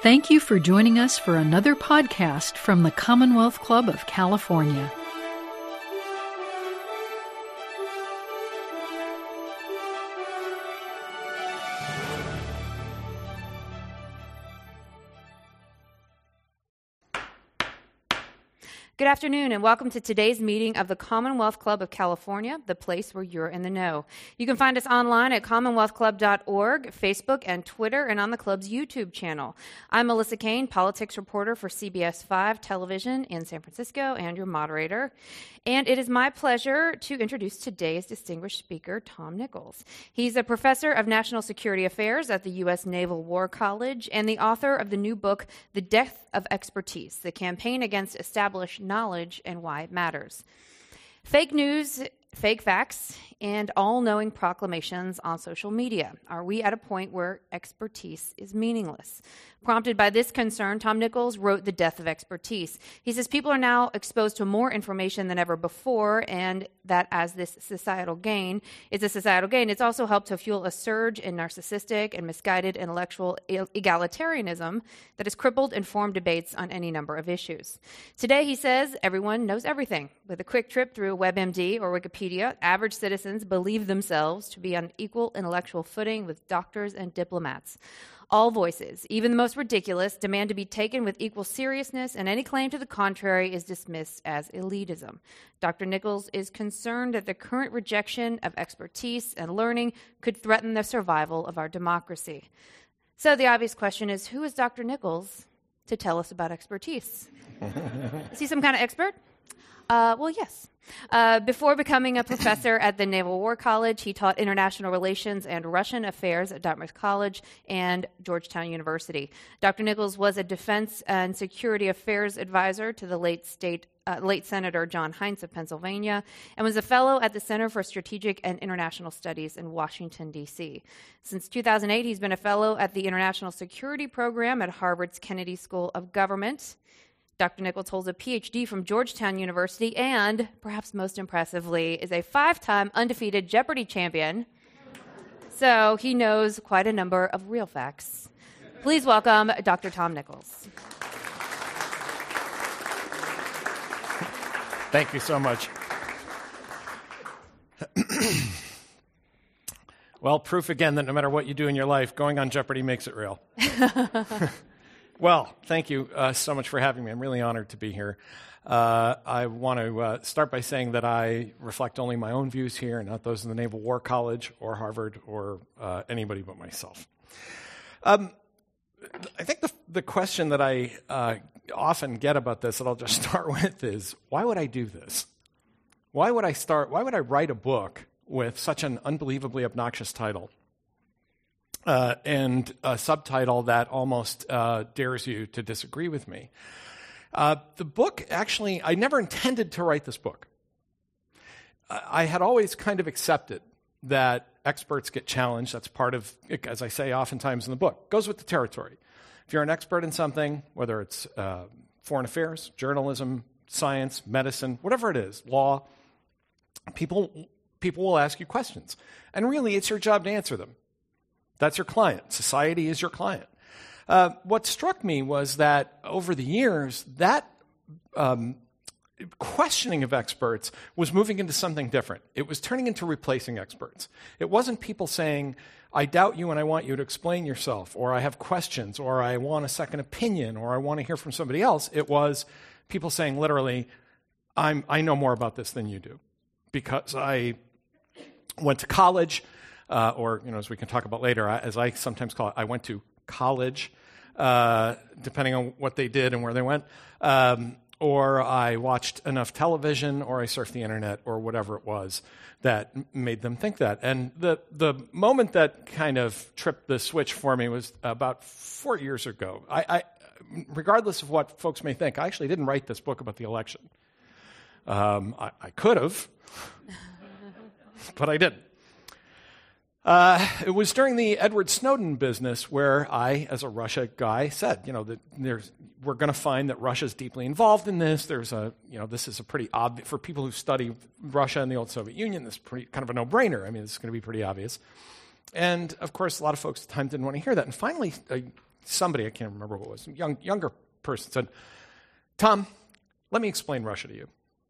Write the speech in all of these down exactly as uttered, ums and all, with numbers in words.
Thank you for joining us for another podcast from the Commonwealth Club of California. Good afternoon, and welcome to today's meeting of the Commonwealth Club of California, the place where you're in the know. You can find us online at commonwealth club dot org, Facebook and Twitter, and on the club's YouTube channel. I'm Melissa Kane, politics reporter for C B S five Television in San Francisco, and your moderator. And it is my pleasure to introduce today's distinguished speaker, Tom Nichols. He's a professor of national security affairs at the U S Naval War College and the author of the new book, The Death of Expertise, The Campaign Against Established Knowledge and Why It Matters. Fake news, fake facts, and all-knowing proclamations on social media. Are we at a point where expertise is meaningless? Prompted by this concern, Tom Nichols wrote The Death of Expertise. He says people are now exposed to more information than ever before, and that as this societal gain is a societal gain, it's also helped to fuel a surge in narcissistic and misguided intellectual egalitarianism that has crippled informed debates on any number of issues. Today, he says, everyone knows everything. With a quick trip through WebMD or Wikipedia, average citizens believe themselves to be on equal intellectual footing with doctors and diplomats. All voices, even the most ridiculous, demand to be taken with equal seriousness, and any claim to the contrary is dismissed as elitism. Doctor Nichols is concerned that the current rejection of expertise and learning could threaten the survival of our democracy. So the obvious question is, who is Doctor Nichols to tell us about expertise? Is he some kind of expert? Uh, well, yes. Uh, before becoming a professor at the Naval War College, he taught international relations and Russian affairs at Dartmouth College and Georgetown University. Doctor Nichols was a defense and security affairs advisor to the late state, uh, late Senator John Heinz of Pennsylvania, and was a fellow at the Center for Strategic and International Studies in Washington, D C. Since two thousand eight, he's been a fellow at the International Security Program at Harvard's Kennedy School of Government. Doctor Nichols holds a P H D from Georgetown University and, perhaps most impressively, is a five-time undefeated Jeopardy champion. So he knows quite a number of real facts. Please welcome Doctor Tom Nichols. Thank you so much. Well, proof again that no matter what you do in your life, going on Jeopardy makes it real. Well, thank you uh, so much for having me. I'm really honored to be here. Uh, I want to uh, start by saying that I reflect only my own views here, not those of the Naval War College or Harvard or uh, anybody but myself. Um, I think the, the question that I uh, often get about this that I'll just start with is, why would I do this? Why would I start? Why would I write a book with such an unbelievably obnoxious title? Uh, and a subtitle that almost uh, dares you to disagree with me. Uh, the book, actually, I never intended to write this book. I had always kind of accepted that experts get challenged. That's part of, as I say oftentimes in the book, goes with the territory. If you're an expert in something, whether it's uh, foreign affairs, journalism, science, medicine, whatever it is, law, people, people will ask you questions. And really, it's your job to answer them. That's your client. Society is your client. Uh, what struck me was that over the years, that um, questioning of experts was moving into something different. It was turning into replacing experts. It wasn't people saying, I doubt you and I want you to explain yourself, or I have questions, or I want a second opinion, or I want to hear from somebody else. It was people saying literally, I'm, I know more about this than you do because I went to college. Uh, or, you know, as we can talk about later, I, as I sometimes call it, I went to college, uh, depending on what they did and where they went. Um, or I watched enough television, or I surfed the internet, or whatever it was that m- made them think that. And the, the moment that kind of tripped the switch for me was about four years ago. I, I, regardless of what folks may think, I actually didn't write this book about the election. Um, I, I could have, but I didn't. Uh, it was during the Edward Snowden business where I, as a Russia guy, said, you know, that there's, we're going to find that Russia's deeply involved in this. There's a, you know, this is a pretty obvious, for people who study Russia and the old Soviet Union, this is pretty, kind of a no-brainer. I mean, this is going to be pretty obvious. And, of course, a lot of folks at the time didn't want to hear that. And finally, a somebody, I can't remember what it was, young younger person said, Tom, let me explain Russia to you.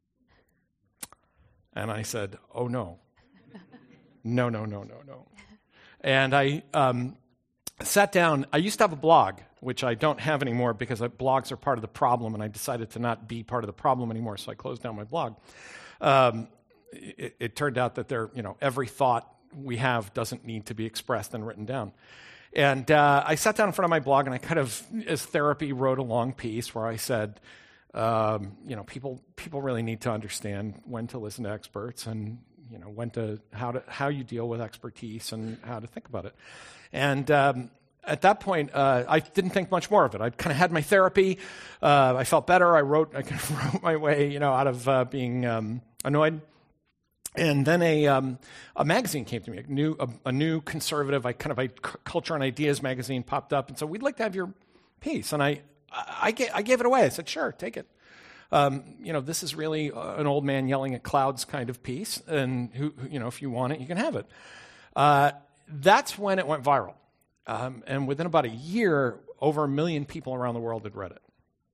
And I said, oh, no. No, no, no, no, no. And I um, sat down. I used to have a blog, which I don't have anymore because I, blogs are part of the problem, and I decided to not be part of the problem anymore, so I closed down my blog. Um, it, it turned out that there, you know, every thought we have doesn't need to be expressed and written down. And uh, I sat down in front of my blog, and I kind of, as therapy, wrote a long piece where I said, um, you know, people people really need to understand when to listen to experts and, you know, when to how to how you deal with expertise and how to think about it. And um, at that point, uh, I didn't think much more of it. I kind of had my therapy. Uh, I felt better. I wrote I kind of wrote my way, you know, out of uh, being um, annoyed. And then a um, a magazine came to me, a new a, a new conservative, I kind of a Culture and Ideas magazine popped up, and so we'd like to have your piece. And I I, I, gave, I gave it away. I said, sure, take it. Um, you know, this is really uh, an old man yelling at clouds kind of piece, and who, who you know, if you want it, you can have it. Uh, that's when it went viral, um, and within about a year, over a million people around the world had read it.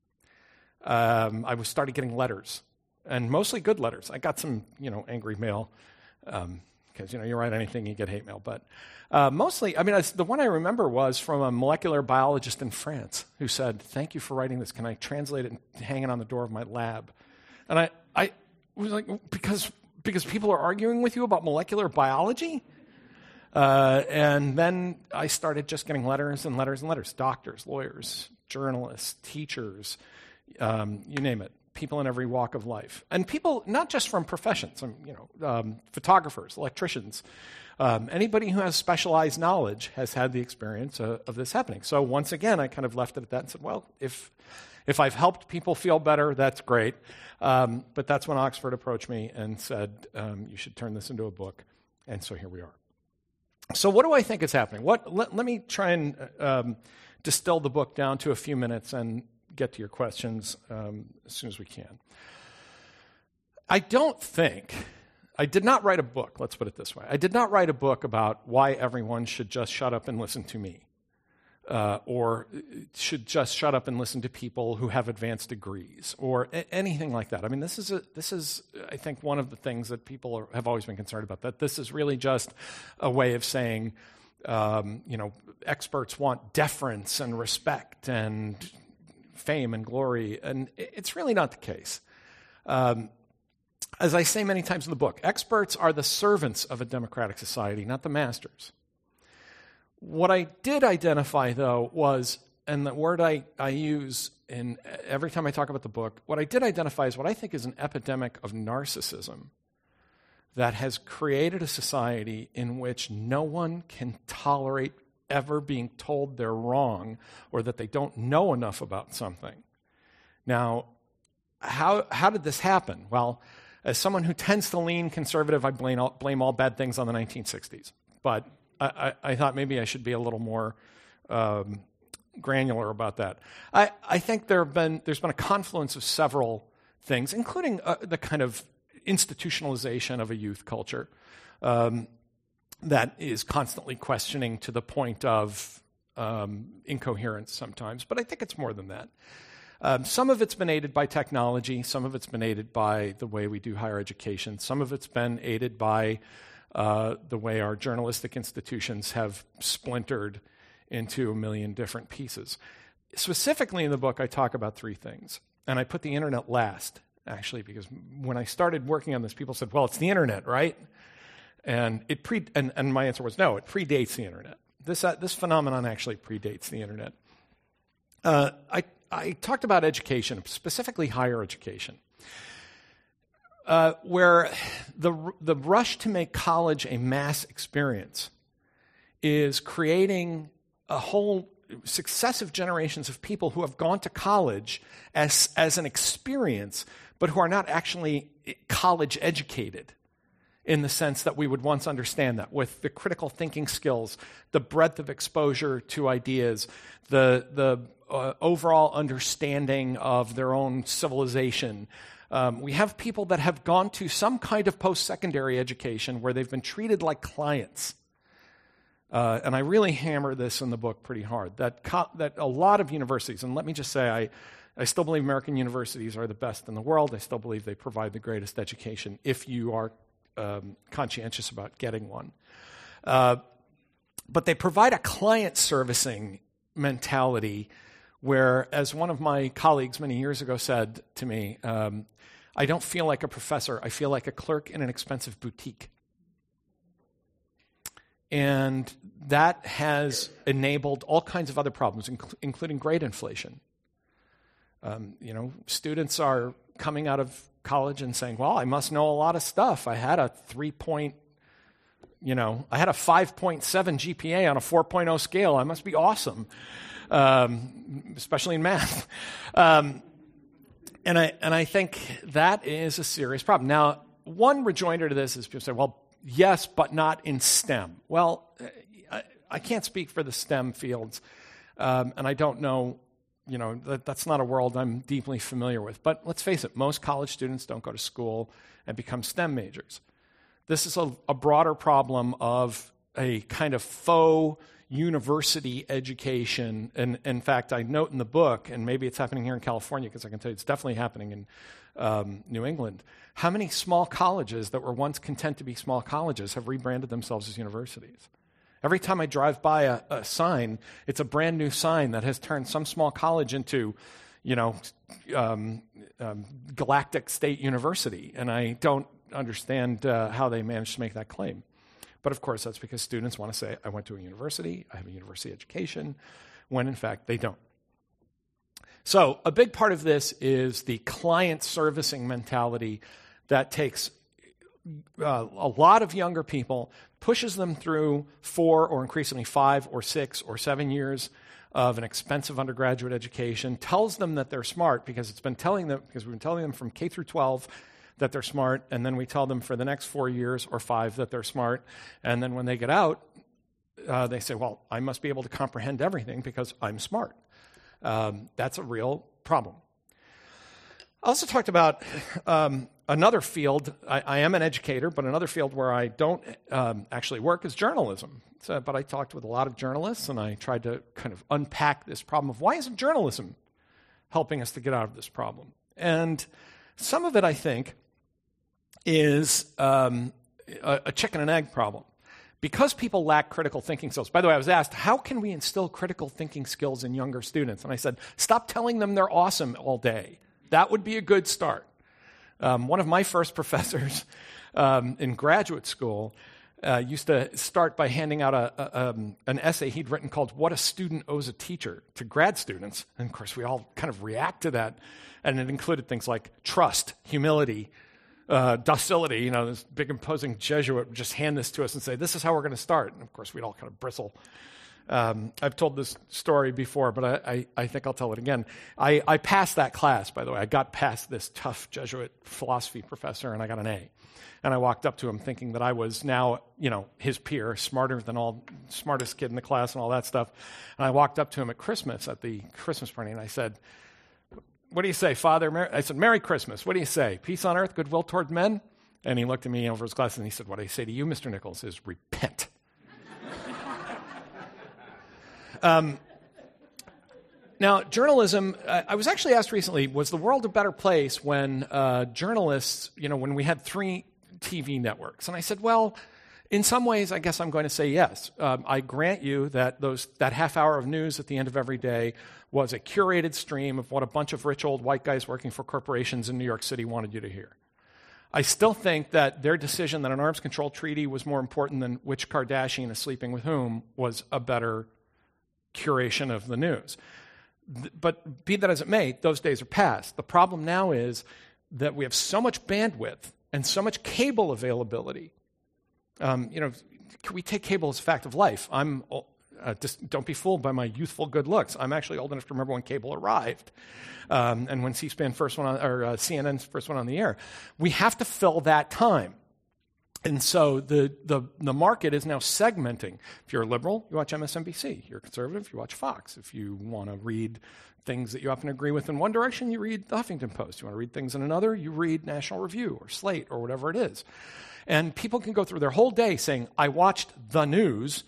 Um, I was started getting letters. And mostly good letters. I got some, you know, angry mail, because, um, you know, you write anything, you get hate mail. But uh, mostly, I mean, I, the one I remember was from a molecular biologist in France who said, thank you for writing this. Can I translate it and hang it on the door of my lab? And I, I was like, because, because people are arguing with you about molecular biology? Uh, and then I started just getting letters and letters and letters. Doctors, lawyers, journalists, teachers, um, you name it. People in every walk of life. And people, not just from professions, um, you know, um, photographers, electricians, um, anybody who has specialized knowledge has had the experience uh, of this happening. So once again, I kind of left it at that and said, well, if if I've helped people feel better, that's great. Um, but that's when Oxford approached me and said, um, you should turn this into a book. And so here we are. So what do I think is happening? What? Let, let me try and um, distill the book down to a few minutes and get to your questions um, as soon as we can. I don't think, I did not write a book, let's put it this way. I did not write a book about why everyone should just shut up and listen to me, uh, or should just shut up and listen to people who have advanced degrees, or a- anything like that. I mean, this is, a, this is, I think, one of the things that people are, have always been concerned about, that this is really just a way of saying, um, you know, experts want deference and respect and fame and glory, and it's really not the case. Um, as I say many times in the book, experts are the servants of a democratic society, not the masters. What I did identify, though, was, and the word I, I use in every time I talk about the book, what I did identify is what I think is an epidemic of narcissism that has created a society in which no one can tolerate ever being told they're wrong or that they don't know enough about something. Now, how how did this happen? Well, as someone who tends to lean conservative, I blame all, blame all bad things on the nineteen sixties. But I, I, I thought maybe I should be a little more um, granular about that. I, I think there have been there's been a confluence of several things, including uh, the kind of institutionalization of a youth culture. Um, that is constantly questioning to the point of um, incoherence sometimes, but I think it's more than that. Um, some of it's been aided by technology, some of it's been aided by the way we do higher education, some of it's been aided by uh, the way our journalistic institutions have splintered into a million different pieces. Specifically in the book, I talk about three things, and I put the internet last, actually, because when I started working on this, people said, well, it's the internet, right? And it pre and, and my answer was no, it predates the internet. This uh, this phenomenon actually predates the internet. Uh, I I talked about education, specifically higher education, uh, where the the rush to make college a mass experience is creating a whole successive generations of people who have gone to college as as an experience, but who are not actually college educated, in the sense that we would once understand that, with the critical thinking skills, the breadth of exposure to ideas, the the uh, overall understanding of their own civilization. Um, we have people that have gone to some kind of post-secondary education where they've been treated like clients. Uh, and I really hammer this in the book pretty hard, that co- that a lot of universities, and let me just say, I, I still believe American universities are the best in the world. I still believe they provide the greatest education if you are um, conscientious about getting one. Uh, but they provide a client servicing mentality where, as one of my colleagues many years ago said to me, um, I don't feel like a professor, I feel like a clerk in an expensive boutique. And that has enabled all kinds of other problems, inc- including grade inflation. Um, you know, students are coming out of college and saying, well, I must know a lot of stuff. I had a three-point, you know, I had a five point seven G P A on a four point oh scale. I must be awesome, um, especially in math. Um, and I and I think that is a serious problem. Now, one rejoinder to this is people say, well, yes, but not in STEM. Well, I, I can't speak for the STEM fields, um, and I don't know, you know, that, that's not a world I'm deeply familiar with. But let's face it, most college students don't go to school and become STEM majors. This is a, a broader problem of a kind of faux university education. And in fact, I note in the book, and maybe it's happening here in California, because I can tell you it's definitely happening in um, New England, how many small colleges that were once content to be small colleges have rebranded themselves as universities? Every time I drive by a, a sign, it's a brand new sign that has turned some small college into, you know, um, um, Galactic State University. And I don't understand uh, how they managed to make that claim. But of course, that's because students want to say, I went to a university, I have a university education, when in fact they don't. So a big part of this is the client servicing mentality that takes uh, a lot of younger people, pushes them through four or increasingly five or six or seven years of an expensive undergraduate education, tells them that they're smart because it's been telling them, because we've been telling them from K through twelve that they're smart, and then we tell them for the next four years or five that they're smart, and then when they get out, uh, they say, well, I must be able to comprehend everything because I'm smart. Um, that's a real problem. I also talked about um, another field. I, I am an educator, but another field where I don't um, actually work is journalism. So, but I talked with a lot of journalists, and I tried to kind of unpack this problem of why isn't journalism helping us to get out of this problem? And some of it, I think, is um, a, a chicken and egg problem. Because people lack critical thinking skills. By the way, I was asked, how can we instill critical thinking skills in younger students? And I said, stop telling them they're awesome all day. That would be a good start. Um, one of my first professors um, in graduate school uh, used to start by handing out a, a, um, an essay he'd written called What a Student Owes a Teacher to grad students. And of course, we all kind of react to that. And it included things like trust, humility, Uh, docility. You know, this big imposing Jesuit would just hand this to us and say, this is how we're going to start. And of course, we'd all kind of bristle. Um, I've told this story before, but I, I, I think I'll tell it again. I, I passed that class, by the way. I got past this tough Jesuit philosophy professor, and I got an A. And I walked up to him thinking that I was now, you know, his peer, smarter than all, smartest kid in the class and all that stuff. And I walked up to him at Christmas, at the Christmas party, and I said, what do you say, Father? Mer-? I said, Merry Christmas. What do you say? Peace on earth, goodwill toward men? And he looked at me over his glasses and he said, what I say to you, Mister Nichols, is repent. um, now, journalism, uh, I was actually asked recently, was the world a better place when uh, journalists, you know, when we had three T V networks? And I said, well, in some ways, I guess I'm going to say yes. Um, I grant you that those that half hour of news at the end of every day was a curated stream of what a bunch of rich old white guys working for corporations in New York City wanted you to hear. I still think that their decision that an arms control treaty was more important than which Kardashian is sleeping with whom was a better curation of the news. But be that as it may, those days are past. The problem now is that we have so much bandwidth and so much cable availability. Um, you know, we take cable as a fact of life. I'm uh, just don't be fooled by my youthful good looks. I'm actually old enough to remember when cable arrived, um, and when C-SPAN first went on, or uh, C N N first went on the air. We have to fill that time, and so the the the market is now segmenting. If you're a liberal, you watch M S N B C. If you're a conservative, you watch Fox. If you want to read things that you often agree with in one direction, you read the Huffington Post. You want to read things in another, you read National Review or Slate or whatever it is. And people can go through their whole day saying, I watched the news,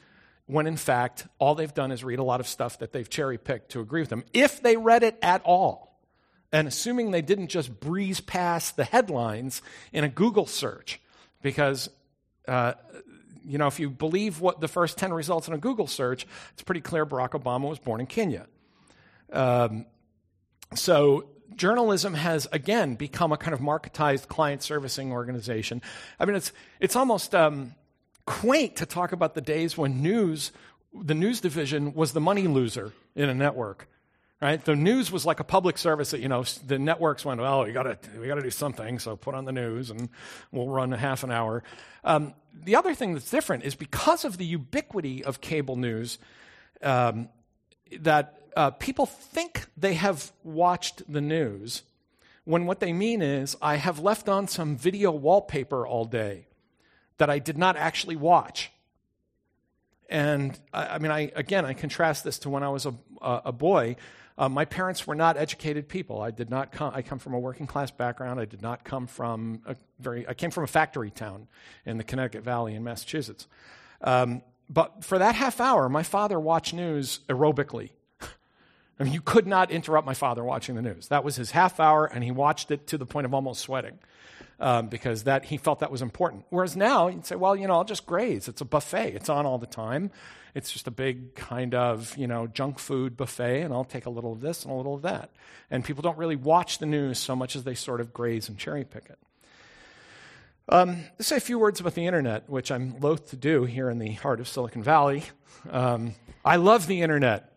when in fact all they've done is read a lot of stuff that they've cherry-picked to agree with them, if they read it at all. And assuming they didn't just breeze past the headlines in a Google search, because uh, you know, if you believe what the first ten results in a Google search, it's pretty clear Barack Obama was born in Kenya. Um, so journalism has, again, become a kind of marketized client servicing organization. I mean, it's it's almost um, quaint to talk about the days when news, the news division was the money loser in a network. Right, the news was like a public service that, you know, the networks went, well, we got to we got to do something, so put on the news and we'll run a half an hour. Um, the other thing that's different is because of the ubiquity of cable news, um, that uh, people think they have watched the news, when what they mean is, I have left on some video wallpaper all day that I did not actually watch. And I, I mean, I again, I contrast this to when I was a, a, a boy. Uh, my parents were not educated people. I did not come. I come from a working class background. I did not come from a very. I came from a factory town in the Connecticut Valley in Massachusetts. Um, but for that half hour, my father watched news aerobically. I mean, you could not interrupt my father watching the news. That was his half hour, and he watched it to the point of almost sweating um, because that he felt that was important. Whereas now, you'd say, well, you know, I'll just graze. It's a buffet. It's on all the time. It's just a big kind of, you know, junk food buffet, and I'll take a little of this and a little of that. And people don't really watch the news so much as they sort of graze and cherry pick it. Um, let's say a few words about the internet, which I'm loath to do here in the heart of Silicon Valley. Um, I love the internet.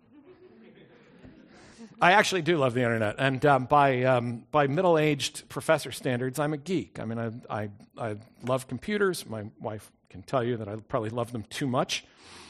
I actually do love the internet, and um, by um, by middle-aged professor standards, I'm a geek. I mean, I, I I love computers. My wife can tell you that I probably love them too much.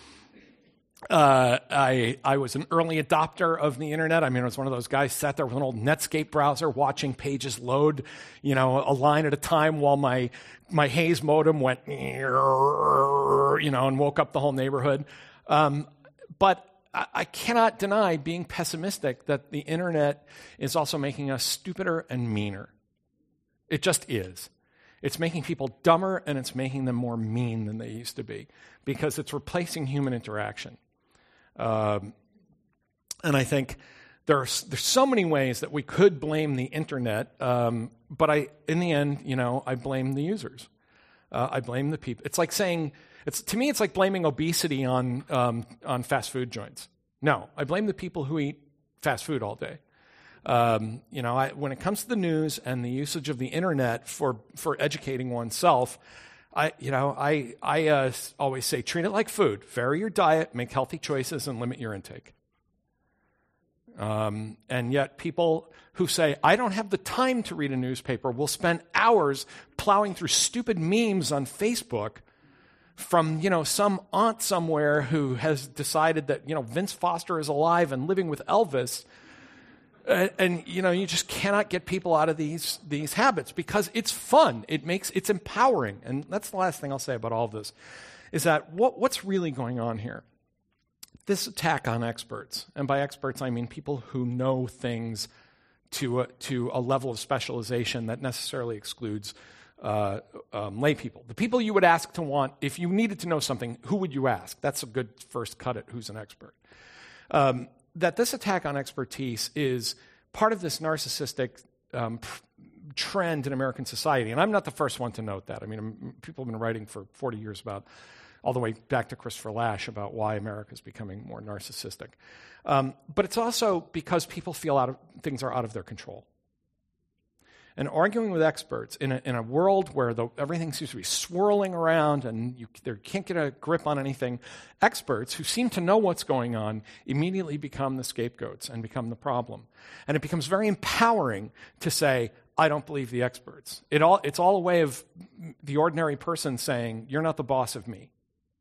Uh, I I was an early adopter of the internet. I mean, I was one of those guys sat there with an old Netscape browser watching pages load, you know, a line at a time while my my Hayes modem went, you know, and woke up the whole neighborhood. Um, but I, I cannot deny being pessimistic that the internet is also making us stupider and meaner. It just is. It's making people dumber, and it's making them more mean than they used to be because it's replacing human interaction. Um, and I think there's there's so many ways that we could blame the internet, um, but I, in the end, you know, I blame the users. Uh, I blame the people. It's like saying, it's to me, it's like blaming obesity on um, on fast food joints. No, I blame the people who eat fast food all day. Um, you know, I, when it comes to the news and the usage of the internet for for educating oneself, I, you know, I I uh, always say treat it like food. Vary your diet, make healthy choices, and limit your intake. Um, and yet, people who say I don't have the time to read a newspaper will spend hours plowing through stupid memes on Facebook from, you know, some aunt somewhere who has decided that, you know, Vince Foster is alive and living with Elvis. And, and, you know, you just cannot get people out of these these habits because it's fun. It makes it's empowering. And that's the last thing I'll say about all of this, is that what what's really going on here? This attack on experts, and by experts I mean people who know things to a, to a level of specialization that necessarily excludes uh, um, lay people. The people you would ask to want, if you needed to know something, who would you ask? That's a good first cut at who's an expert. Um, that this attack on expertise is part of this narcissistic um, pr- trend in American society. And I'm not the first one to note that. I mean, I'm, people have been writing for forty years about, all the way back to Christopher Lasch, about why America is becoming more narcissistic. Um, but it's also because people feel out of, things are out of their control. And arguing with experts in a, in a world where the, everything seems to be swirling around and you they can't get a grip on anything, experts who seem to know what's going on immediately become the scapegoats and become the problem. And it becomes very empowering to say, I don't believe the experts. It all, it's all a way of the ordinary person saying, you're not the boss of me.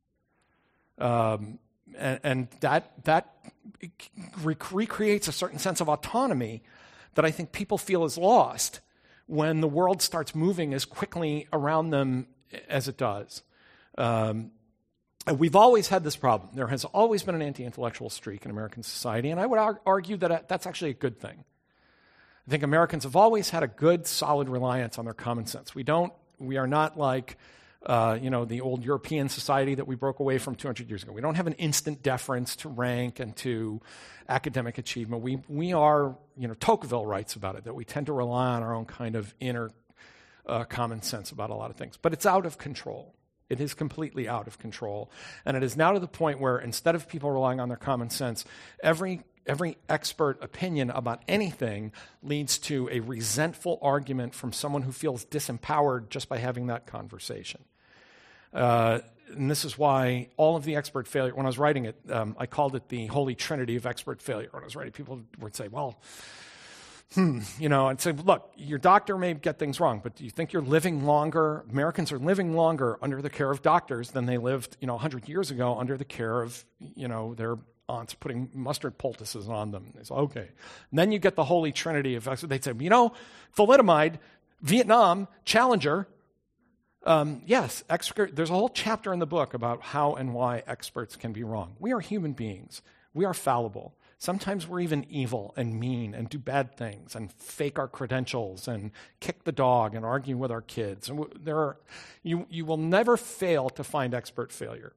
Um, and, and that, that rec- recreates a certain sense of autonomy that I think people feel is lost when the world starts moving as quickly around them as it does. Um, we've always had this problem. There has always been an anti-intellectual streak in American society, and I would ar- argue that that's actually a good thing. I think Americans have always had a good, solid reliance on their common sense. We don't, we are not like uh, you know, the old European society that we broke away from two hundred years ago. We don't have an instant deference to rank and to academic achievement. We we are, you know, Tocqueville writes about it, that we tend to rely on our own kind of inner uh, common sense about a lot of things. But it's out of control. It is completely out of control. And it is now to the point where instead of people relying on their common sense, every every expert opinion about anything leads to a resentful argument from someone who feels disempowered just by having that conversation. Uh, and this is why all of the expert failure, when I was writing it, um, I called it the holy trinity of expert failure. When I was writing, people would say, well, Hmm, you know, and say, look, your doctor may get things wrong, but do you think you're living longer? Americans are living longer under the care of doctors than they lived, you know, one hundred years ago under the care of, you know, their aunts putting mustard poultices on them. They say, okay. And then you get the holy trinity of, they'd say, you know, thalidomide, Vietnam, Challenger. Um, yes, expert, there's a whole chapter in the book about how and why experts can be wrong. We are human beings. We are fallible. Sometimes we're even evil and mean and do bad things and fake our credentials and kick the dog and argue with our kids. And there are, you, you will never fail to find expert failure.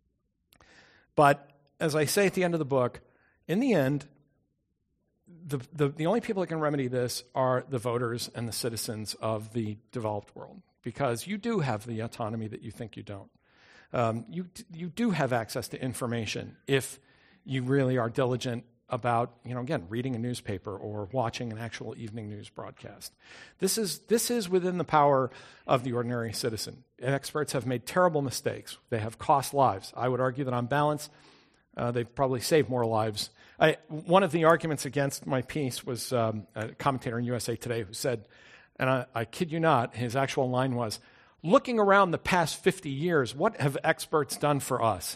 But as I say at the end of the book, in the end, the, the, the only people that can remedy this are the voters and the citizens of the developed world, because you do have the autonomy that you think you don't. Um, you, you do have access to information if you really are diligent about, you know, again, reading a newspaper or watching an actual evening news broadcast. This is this is within the power of the ordinary citizen. And experts have made terrible mistakes. They have cost lives. I would argue that on balance, uh, they've probably saved more lives. I, one of the arguments against my piece was um, a commentator in U S A Today who said, and I, I kid you not, his actual line was, looking around the past fifty years, what have experts done for us?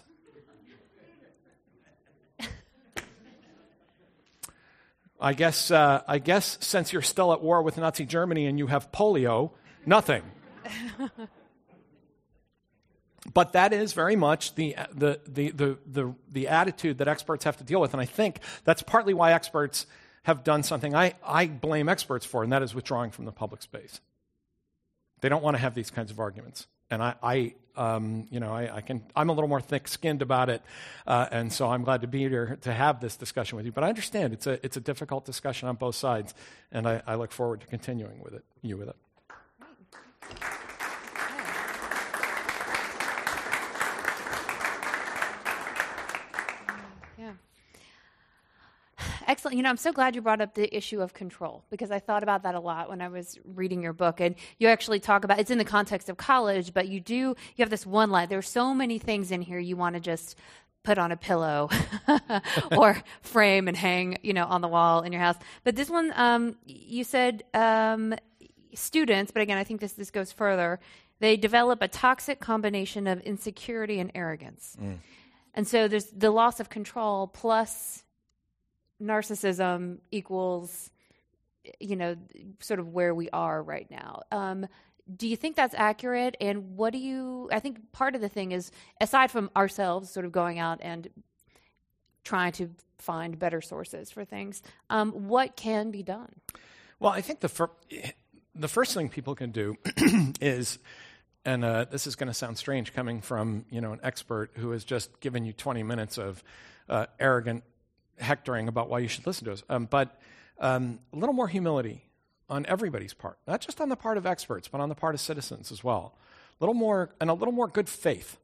I guess, uh, I guess since you're still at war with Nazi Germany and you have polio, nothing. But that is very much the, the, the, the, the, the attitude that experts have to deal with. And I think that's partly why experts have done something I, I blame experts for, and that is withdrawing from the public space. They don't want to have these kinds of arguments. And I, I um, you know, I, I can, I'm a little more thick-skinned about it, uh, and so I'm glad to be here to have this discussion with you. But I understand it's a, it's a difficult discussion on both sides, and I, I look forward to continuing with it, you with it. Excellent. You know, I'm so glad you brought up the issue of control, because I thought about that a lot when I was reading your book. And you actually talk about, it's in the context of college, but you do, you have this one line. There's so many things in here you want to just put on a pillow or frame and hang, you know, on the wall in your house. But this one, um, you said um, students, but again, I think this, this goes further. They develop a toxic combination of insecurity and arrogance. Mm. And so there's the loss of control plus narcissism equals, you know, sort of where we are right now. Um, do you think that's accurate? And what do you, I think part of the thing is, aside from ourselves sort of going out and trying to find better sources for things, um, what can be done? Well, I think the, fir- the first thing people can do is, and uh, this is going to sound strange coming from, you know, an expert who has just given you twenty minutes of uh, arrogant hectoring about why you should listen to us, um, but um, a little more humility on everybody's part, not just on the part of experts, but on the part of citizens as well. A little more, and a little more good faith.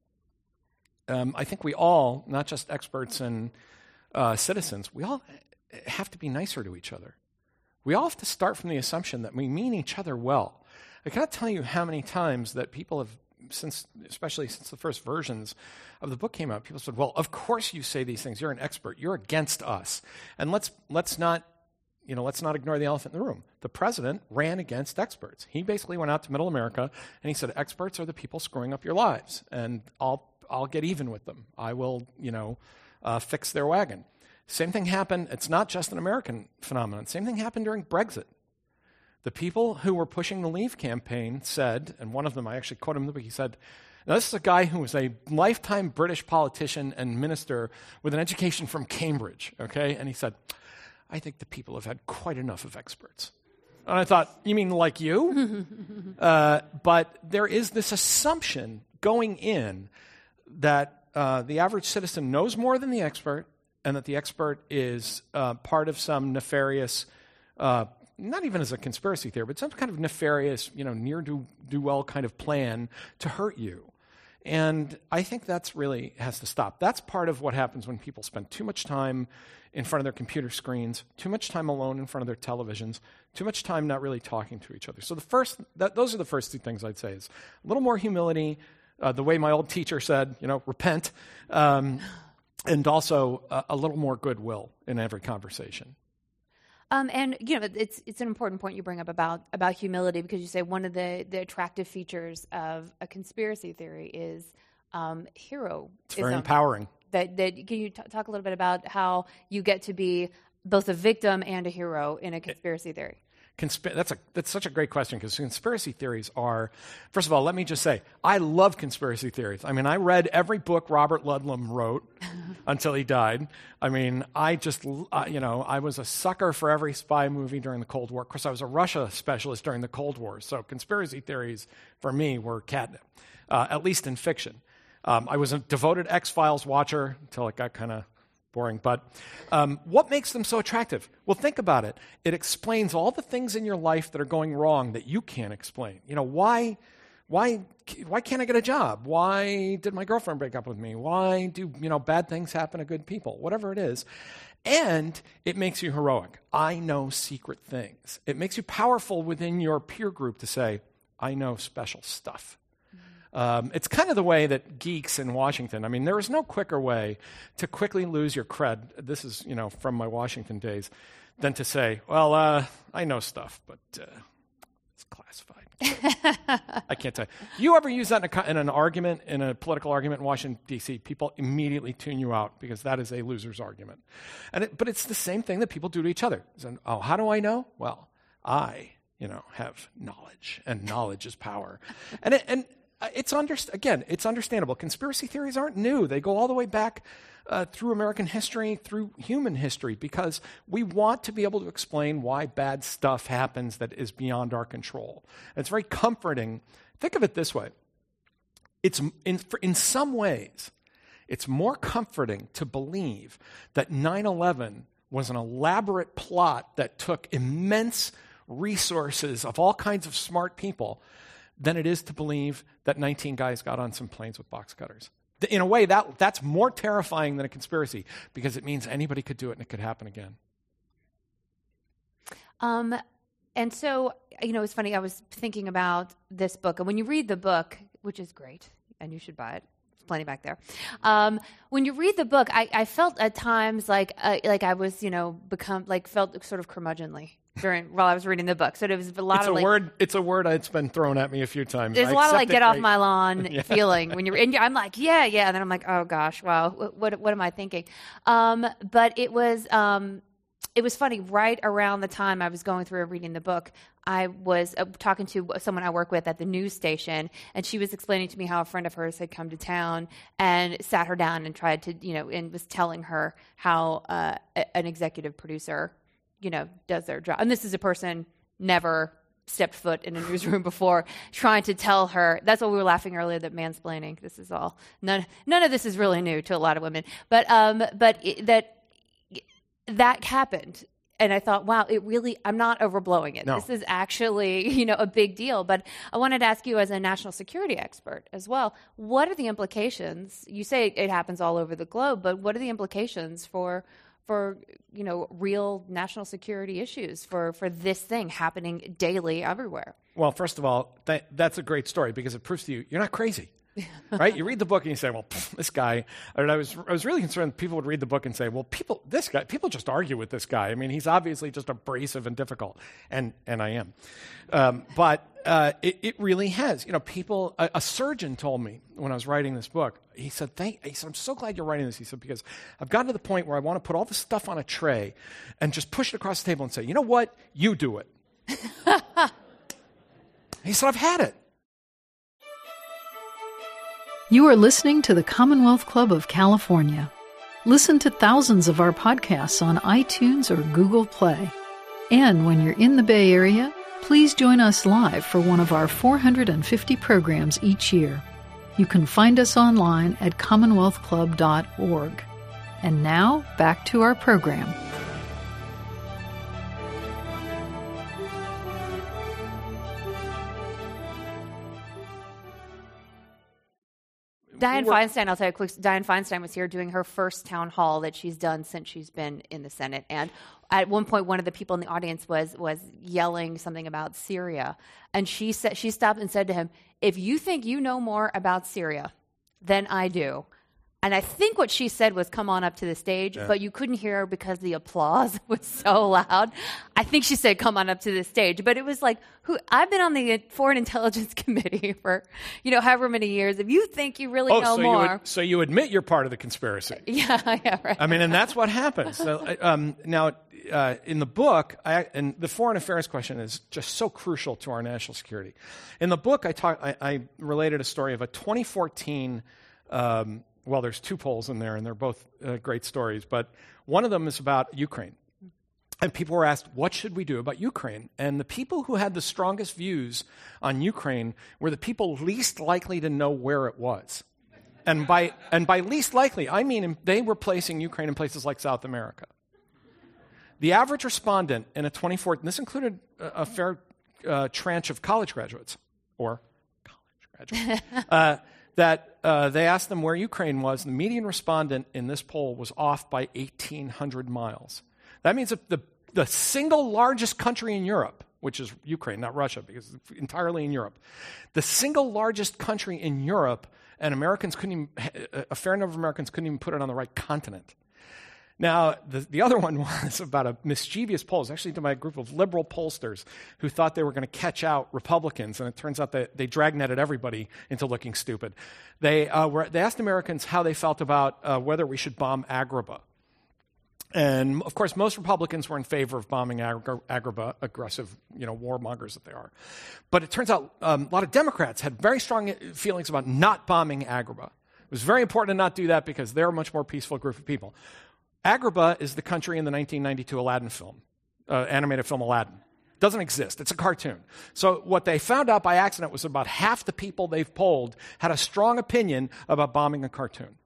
Um, I think we all, not just experts and uh, citizens, we all have to be nicer to each other. We all have to start from the assumption that we mean each other well. I cannot tell you how many times that people have, since, especially since the first versions of the book came out, people said, well, of course you say these things. You're an expert. You're against us. And let's let's not, you know, let's not ignore the elephant in the room. The president ran against experts. He basically went out to middle America and he said, experts are the people screwing up your lives, and I'll I'll get even with them. I will, you know, uh, fix their wagon. Same thing happened. It's not just an American phenomenon. Same thing happened during Brexit. The people who were pushing the Leave campaign said, and one of them, I actually quote him in the book, he said, now this is a guy who was a lifetime British politician and minister with an education from Cambridge, okay? And he said, I think the people have had quite enough of experts. And I thought, you mean like you? uh, but there is this assumption going in that uh, the average citizen knows more than the expert, and that the expert is uh, part of some nefarious, uh, not even as a conspiracy theory, but some kind of nefarious, you know, near-do-well kind of plan to hurt you. And I think that's really has to stop. That's part of what happens when people spend too much time in front of their computer screens, too much time alone in front of their televisions, too much time not really talking to each other. So the first, that, those are the first two things I'd say is a little more humility, uh, the way my old teacher said, you know, repent, um, and also a, a little more goodwill in every conversation. Um, and, you know, it's it's an important point you bring up about, about humility, because you say one of the, the attractive features of a conspiracy theory is um, heroism. It's very empowering. That, that can you t- talk a little bit about how you get to be both a victim and a hero in a conspiracy theory? Consp- that's a that's such a great question, because conspiracy theories are, first of all, let me just say, I love conspiracy theories. I mean, I read every book Robert Ludlum wrote until he died. I mean, I just, uh, you know, I was a sucker for every spy movie during the Cold War. Of course, I was a Russia specialist during the Cold War, so conspiracy theories for me were catnip, uh, at least in fiction. Um, I was a devoted X-Files watcher until it got kind of boring. But um, what makes them so attractive? Well, think about it. It explains all the things in your life that are going wrong that you can't explain. You know, why, why, why can't I get a job? Why did my girlfriend break up with me? Why do, you know, bad things happen to good people? Whatever it is. And it makes you heroic. I know secret things. It makes you powerful within your peer group to say, I know special stuff. Um, it's kind of the way that geeks in Washington, I mean, there is no quicker way to quickly lose your cred, this is, you know, from my Washington days, than to say, well, uh, I know stuff, but uh, it's classified. I can't tell you. You ever use that in, a, in an argument, in a political argument in Washington, D C, people immediately tune you out because that is a loser's argument. And it, but it's the same thing that people do to each other. So, oh, how do I know? Well, I, you know, have knowledge, and knowledge is power. And it, and It's under, again, it's understandable. Conspiracy theories aren't new. They go all the way back uh, through American history, through human history, because we want to be able to explain why bad stuff happens that is beyond our control. And it's very comforting. Think of it this way. It's in, in some ways, it's more comforting to believe that nine eleven was an elaborate plot that took immense resources of all kinds of smart people than it is to believe that nineteen guys got on some planes with box cutters. In a way, that that's more terrifying than a conspiracy, because it means anybody could do it and it could happen again. Um, and so, you know, it's funny, I was thinking about this book, and when you read the book, which is great, and you should buy it, there's plenty back there. Um, when you read the book, I, I felt at times like uh, like I was, you know, become, like felt sort of curmudgeonly during while I was reading the book. So it was a lot it's of a like, word. It's a word that's been thrown at me a few times. There's I a lot of like accept get it off great. my lawn Yeah. feeling when you're, and I'm like, yeah, yeah. And then I'm like, oh gosh, wow, what what, what am I thinking? Um, but it was um, it was funny. Right around the time I was going through and reading the book, I was uh, talking to someone I work with at the news station, and she was explaining to me how a friend of hers had come to town and sat her down and tried to, you know, and was telling her how uh, a, an executive producer, you know, does their job. And this is a person never stepped foot in a newsroom before, trying to tell her. That's what we were laughing earlier, that mansplaining. This is all, none none of this is really new to a lot of women. But um, but it, that that happened. And I thought, wow, it really, I'm not overblowing it. No. This is actually, you know, a big deal. But I wanted to ask you, as a national security expert as well, what are the implications? You say it happens all over the globe, but what are the implications for, for you know, real national security issues for, for this thing happening daily everywhere? Well, first of all, that, that's a great story, because it proves to you you're not crazy. Right? You read the book and you say, well, pff, this guy, and I was I was really concerned people would read the book and say, well, people, this guy, people just argue with this guy. I mean, he's obviously just abrasive and difficult. And and I am. Um, but uh, it, it really has. You know, people, a, a surgeon told me when I was writing this book, he said, Thank, he said, I'm so glad you're writing this. He said, because I've gotten to the point where I want to put all this stuff on a tray and just push it across the table and say, you know what? You do it. He said, I've had it. You are listening to the Commonwealth Club of California. Listen to thousands of our podcasts on iTunes or Google Play. And when you're in the Bay Area, Please join us live for one of our four hundred fifty programs each year. You can find us online at commonwealth club dot org. And now, back to our program. Dianne Feinstein, I'll tell you a quick, Dianne Feinstein was here doing her first town hall that she's done since she's been in the Senate. And at one point, one of the people in the audience was was yelling something about Syria. And she said, she stopped and said to him, "If you think you know more about Syria than I do," and I think what she said was, "Come on up to the stage," yeah. But you couldn't hear her because the applause was so loud. I think she said, "Come on up to the stage," but it was like, who? I've been on the Foreign Intelligence Committee for, you know, however many years. If you think you really oh, know so more, you would, so you admit you're part of the conspiracy. Yeah, yeah, right. I mean, and that's what happens. So, um, now, uh, in the book, I, and the foreign affairs question is just so crucial to our national security. In the book, I talk, I, I related a story of a twenty fourteen. Um, Well, there's two polls in there, and they're both uh, great stories. But one of them is about Ukraine. And people were asked, what should we do about Ukraine? And the people who had the strongest views on Ukraine were the people least likely to know where it was. And by and by least likely, I mean they were placing Ukraine in places like South America. The average respondent in a twenty fourteen, this included a, a fair uh, tranche of college graduates, or college graduates, uh, that uh, they asked them where Ukraine was. The median respondent in this poll was off by eighteen hundred miles. That means that the, the single largest country in Europe, which is Ukraine, not Russia, because it's entirely in Europe, the single largest country in Europe, and Americans couldn't even, a fair number of Americans couldn't even put it on the right continent. Now, the, the other one was about a mischievous poll. It was actually done by a group of liberal pollsters who thought they were going to catch out Republicans, and it turns out that they dragnetted everybody into looking stupid. They, uh, were, they asked Americans how they felt about uh, whether we should bomb Agrabah. And, of course, most Republicans were in favor of bombing Ag- Agrabah, aggressive, you know, warmongers that they are. But it turns out um, a lot of Democrats had very strong feelings about not bombing Agrabah. It was very important to not do that because they're a much more peaceful group of people. Agrabah is the country in the nineteen ninety-two Aladdin film, uh, animated film Aladdin. It doesn't exist. It's a cartoon. So what they found out by accident was about half the people they've polled had a strong opinion about bombing a cartoon.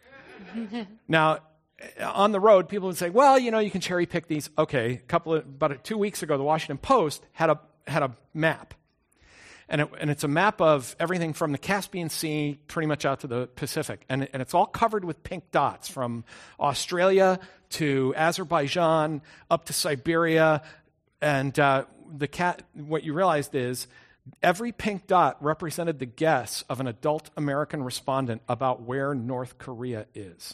Now, on the road, people would say, well, you know, you can cherry pick these. Okay, a couple of, about two weeks ago, the Washington Post had a had a map. And, it, and it's a map of everything from the Caspian Sea pretty much out to the Pacific. And, and it's all covered with pink dots from Australia to Azerbaijan up to Siberia. And uh, the cat, what you realized is every pink dot represented the guess of an adult American respondent about where North Korea is.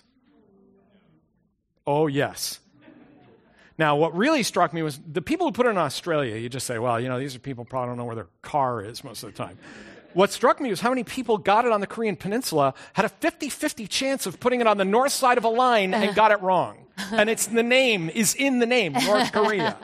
Oh, yes. Now, what really struck me was the people who put it in Australia, you just say, well, you know, these are people who probably don't know where their car is most of the time. What struck me was how many people got it on the Korean Peninsula, had a fifty-fifty chance of putting it on the north side of a line and got it wrong. And it's the name, is in the name, North Korea.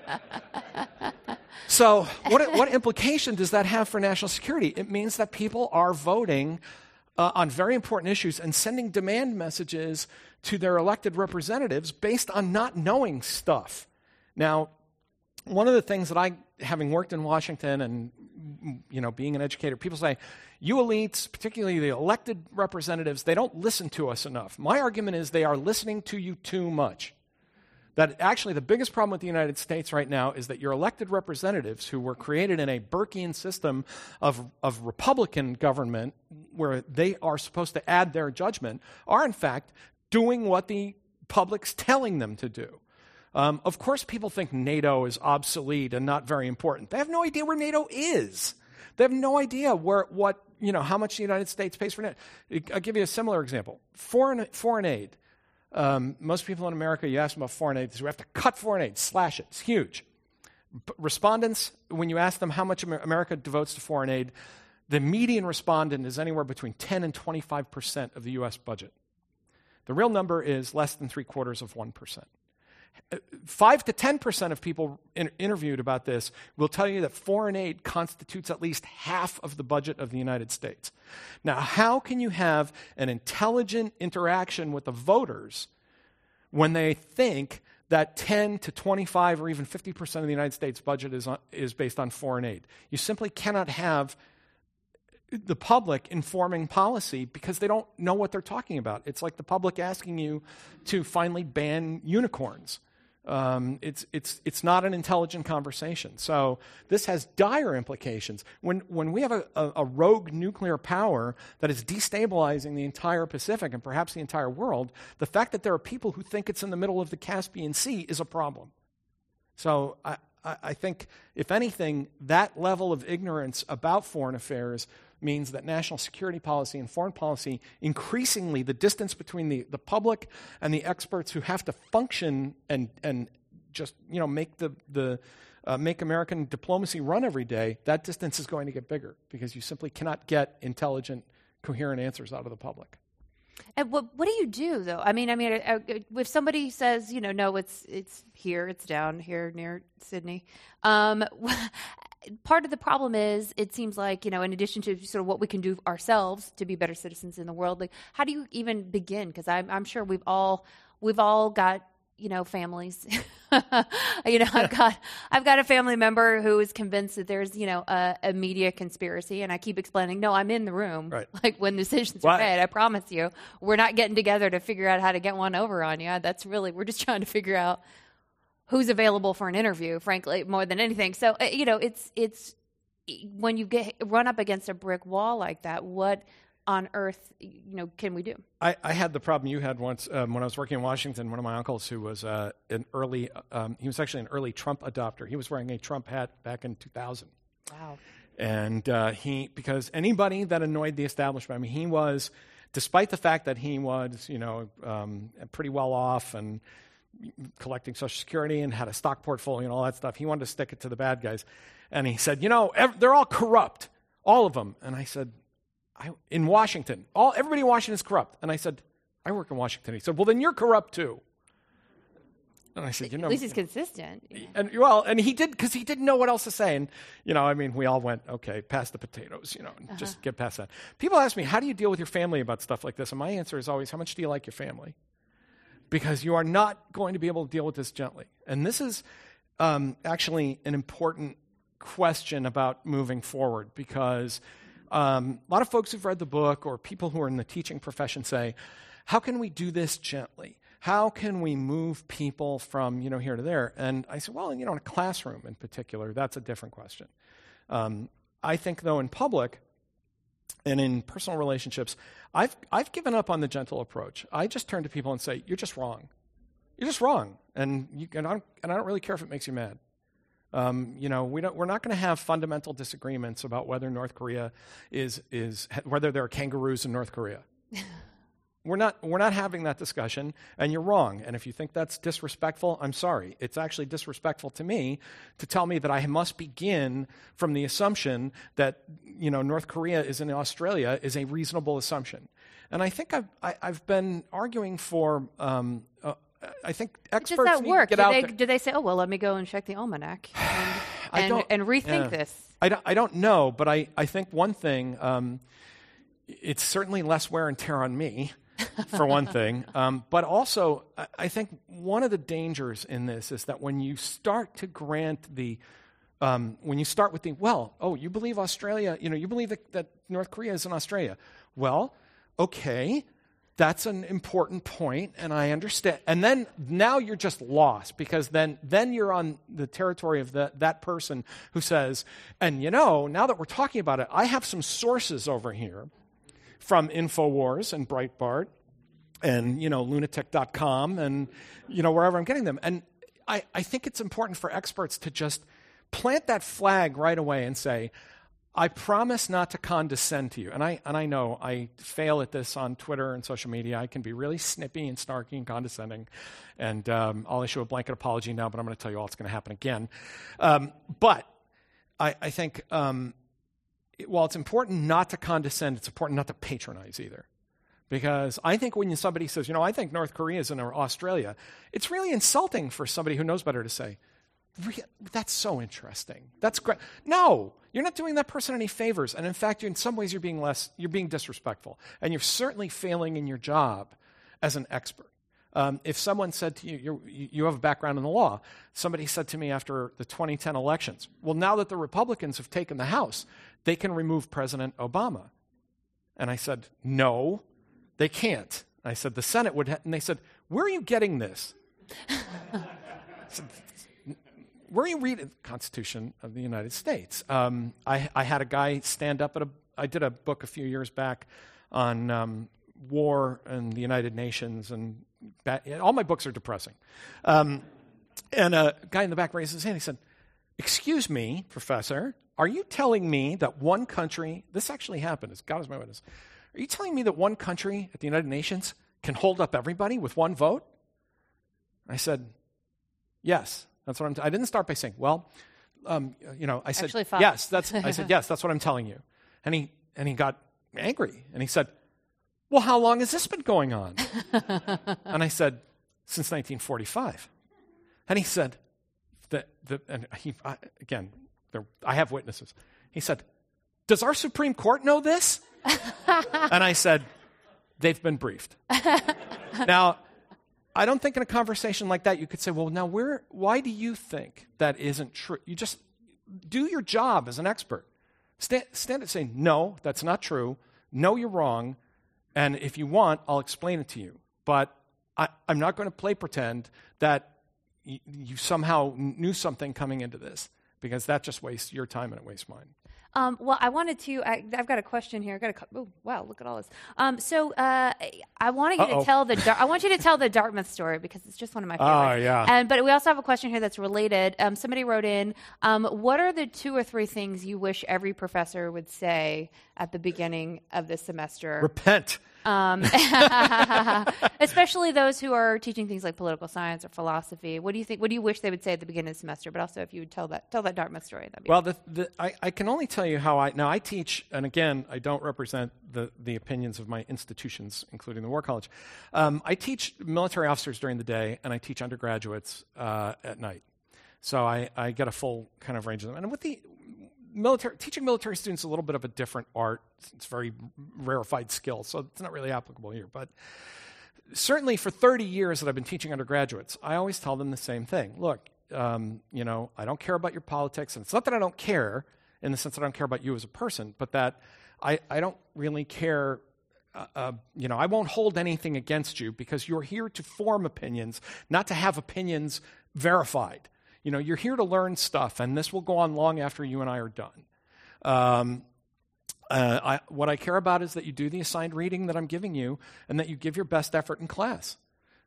So what, what implication does that have for national security? It means that people are voting uh, on very important issues and sending demand messages to their elected representatives based on not knowing stuff. Now, one of the things that I, having worked in Washington and, you know, being an educator, people say, you elites, particularly the elected representatives, they don't listen to us enough. My argument is they are listening to you too much. That actually the biggest problem with the United States right now is that your elected representatives, who were created in a Burkean system of, of Republican government where they are supposed to add their judgment, are in fact doing what the public's telling them to do. Um, of course, people think NATO is obsolete and not very important. They have no idea where NATO is. They have no idea where, what, you know, how much the United States pays for NATO. I'll give you a similar example. Foreign, foreign aid. Um, most people in America, you ask them about foreign aid, we have to cut foreign aid, slash it. It's huge. B- respondents, when you ask them how much America devotes to foreign aid, the median respondent is anywhere between ten and twenty-five percent of the U S budget. The real number is less than three quarters of one percent. Five to ten percent of people in, interviewed about this will tell you that foreign aid constitutes at least half of the budget of the United States. Now, how can you have an intelligent interaction with the voters when they think that ten to twenty-five or even fifty percent of the United States budget is, on, is based on foreign aid. You simply cannot have the public informing policy because they don't know what they're talking about. It's like the public asking you to finally ban unicorns. Um, it's it's it's not an intelligent conversation. So this has dire implications. When when we have a, a, a rogue nuclear power that is destabilizing the entire Pacific and perhaps the entire world, the fact that there are people who think it's in the middle of the Caspian Sea is a problem. So I, I, I think, if anything, that level of ignorance about foreign affairs means that national security policy and foreign policy, increasingly the distance between the, the public and the experts who have to function and and just you know make the the uh, make American diplomacy run every day, that distance is going to get bigger because you simply cannot get intelligent, coherent answers out of the public. And what what do you do though? I mean, I mean, uh, if somebody says, you know, no, it's it's here, it's down here near Sydney. Um, part of the problem is, it seems like, you know, in addition to sort of what we can do ourselves to be better citizens in the world, like how do you even begin? Because I'm I'm sure we've all we've all got, you know, families. you know, I've got I've got a family member who is convinced that there's, you know, a, a media conspiracy, and I keep explaining, no, I'm in the room. Right. Like when decisions well, are made, I promise you, we're not getting together to figure out how to get one over on you. That's really, we're just trying to figure out who's available for an interview, frankly, more than anything. So, uh, you know, it's it's when you get run up against a brick wall like that, what on earth, you know, can we do? I, I had the problem you had once um, when I was working in Washington. One of my uncles, who was uh, an early, um, he was actually an early Trump adopter. He was wearing a Trump hat back in two thousand. Wow. And uh, he, because anybody that annoyed the establishment, I mean, he was, despite the fact that he was, you know, um, pretty well off and collecting Social Security and had a stock portfolio and all that stuff, he wanted to stick it to the bad guys. And he said, you know, ev- they're all corrupt, all of them. And I said, I, in Washington, all everybody in Washington is corrupt. And I said, I work in Washington. He said, well, then you're corrupt too. And I said, you know. At least he's consistent. And well, and he did, because he didn't know what else to say. And, you know, I mean, we all went, okay, pass the potatoes, you know, and uh-huh. just get past that. People ask me, how do you deal with your family about stuff like this? And my answer is always, how much do you like your family? Because you are not going to be able to deal with this gently. And this is um, actually an important question about moving forward, because um, a lot of folks who've read the book or people who are in the teaching profession say, how can we do this gently? How can we move people from, you know, here to there? And I said, well, you know, in a classroom in particular, that's a different question. Um, I think, though, in public and in personal relationships, I've I've given up on the gentle approach. I just turn to people and say, you're just wrong. You're just wrong. And, you, and, I, don't, and I don't really care if it makes you mad. Um, you know, we don't, we're not going to have fundamental disagreements about whether North Korea is, is whether there are kangaroos in North Korea. We're not we're not having that discussion, and you're wrong. And if you think that's disrespectful, I'm sorry. It's actually disrespectful to me to tell me that I must begin from the assumption that, you know, North Korea is in Australia is a reasonable assumption. And I think I've I, I've been arguing for. Um, uh, I think experts Does that need work? to get do out they, there. Do they say, "Oh well, let me go and check the almanac and I and, don't, and rethink yeah. this"? I don't, I don't know, but I, I think one thing. Um, it's certainly less wear and tear on me. For one thing. Um, but also, I, I think one of the dangers in this is that when you start to grant the, um, when you start with the, well, oh, you believe Australia, you know, you believe that, that North Korea is in Australia. Well, okay, that's an important point, and I understand. And then now you're just lost, because then then you're on the territory of the, that person who says, and you know, now that we're talking about it, I have some sources over here from InfoWars and Breitbart and, you know, lunatic dot com and, you know, wherever I'm getting them. And I, I think it's important for experts to just plant that flag right away and say, I promise not to condescend to you. And I and I know I fail at this on Twitter and social media. I can be really snippy and snarky and condescending. And um, I'll issue a blanket apology now, but I'm going to tell you all it's going to happen again. Um, but I, I think... Um, While it's important not to condescend, it's important not to patronize either. Because I think when somebody says, you know, I think North Korea is in Australia, it's really insulting for somebody who knows better to say, that's so interesting. That's great. No, you're not doing that person any favors. And in fact, in some ways, you're being less, you're being disrespectful. And you're certainly failing in your job as an expert. Um, if someone said to you, you're, you have a background in the law, somebody said to me after the twenty ten elections, well, now that the Republicans have taken the House, they can remove President Obama. And I said, no, they can't. I said, the Senate would, ha-. And they said, where are you getting this? said, where are you reading the Constitution of the United States? Um, I, I had a guy stand up at a, I did a book a few years back on um, war and the United Nations, and ba- all my books are depressing. Um, and a guy in the back raised his hand. He said, excuse me, professor, are you telling me that one country, this actually happened, as God is my witness, are you telling me that one country at the United Nations can hold up everybody with one vote? I said, yes, that's what I'm, t- I didn't start by saying, well, um, you know, I said, Actually, fine. yes, that's, I said, yes, that's what I'm telling you. And he, and he got angry, and he said, well, how long has this been going on? And I said, since nineteen forty-five. And he said, the, the, and he, I, again, there, I have witnesses. He said, does our Supreme Court know this? And I said, they've been briefed. Now, I don't think in a conversation like that you could say, well, now where, why do you think that isn't true? You just do your job as an expert. Stand, stand and say, no, that's not true. No, you're wrong. And if you want, I'll explain it to you. But I, I'm not going to play pretend that y- you somehow knew something coming into this, because that just wastes your time and it wastes mine. Um, well, I wanted to, I, I've got a question here. I got a, oh, wow, look at all this. Um, so uh, I wanted you Uh-oh. to tell the, Dar- I want you to tell the Dartmouth story, because it's just one of my favorites. Oh, yeah. And, but we also have a question here that's related. Um, somebody wrote in, um, what are the two or three things you wish every professor would say at the beginning of this semester? Repent. Um, especially those who are teaching things like political science or philosophy. What do you think? What do you wish they would say at the beginning of the semester? But also, if you would tell that tell that Dartmouth story. That'd be Well, the, the, I, I can only tell you how I now I teach, and again, I don't represent the the opinions of my institutions, including the War College. Um, I teach military officers during the day, and I teach undergraduates uh, at night. So I, I get a full kind of range of them. And with the military, teaching military students is a little bit of a different art. It's a very rarefied skill, so it's not really applicable here. But certainly for thirty years that I've been teaching undergraduates, I always tell them the same thing. Look, um, you know, I don't care about your politics, and it's not that I don't care in the sense that I don't care about you as a person, but that I, I don't really care, uh, uh, you know, I won't hold anything against you, because you're here to form opinions, not to have opinions verified. You know, you're here to learn stuff, and this will go on long after you and I are done. Um, uh, I, what I care about is that you do the assigned reading that I'm giving you, and that you give your best effort in class.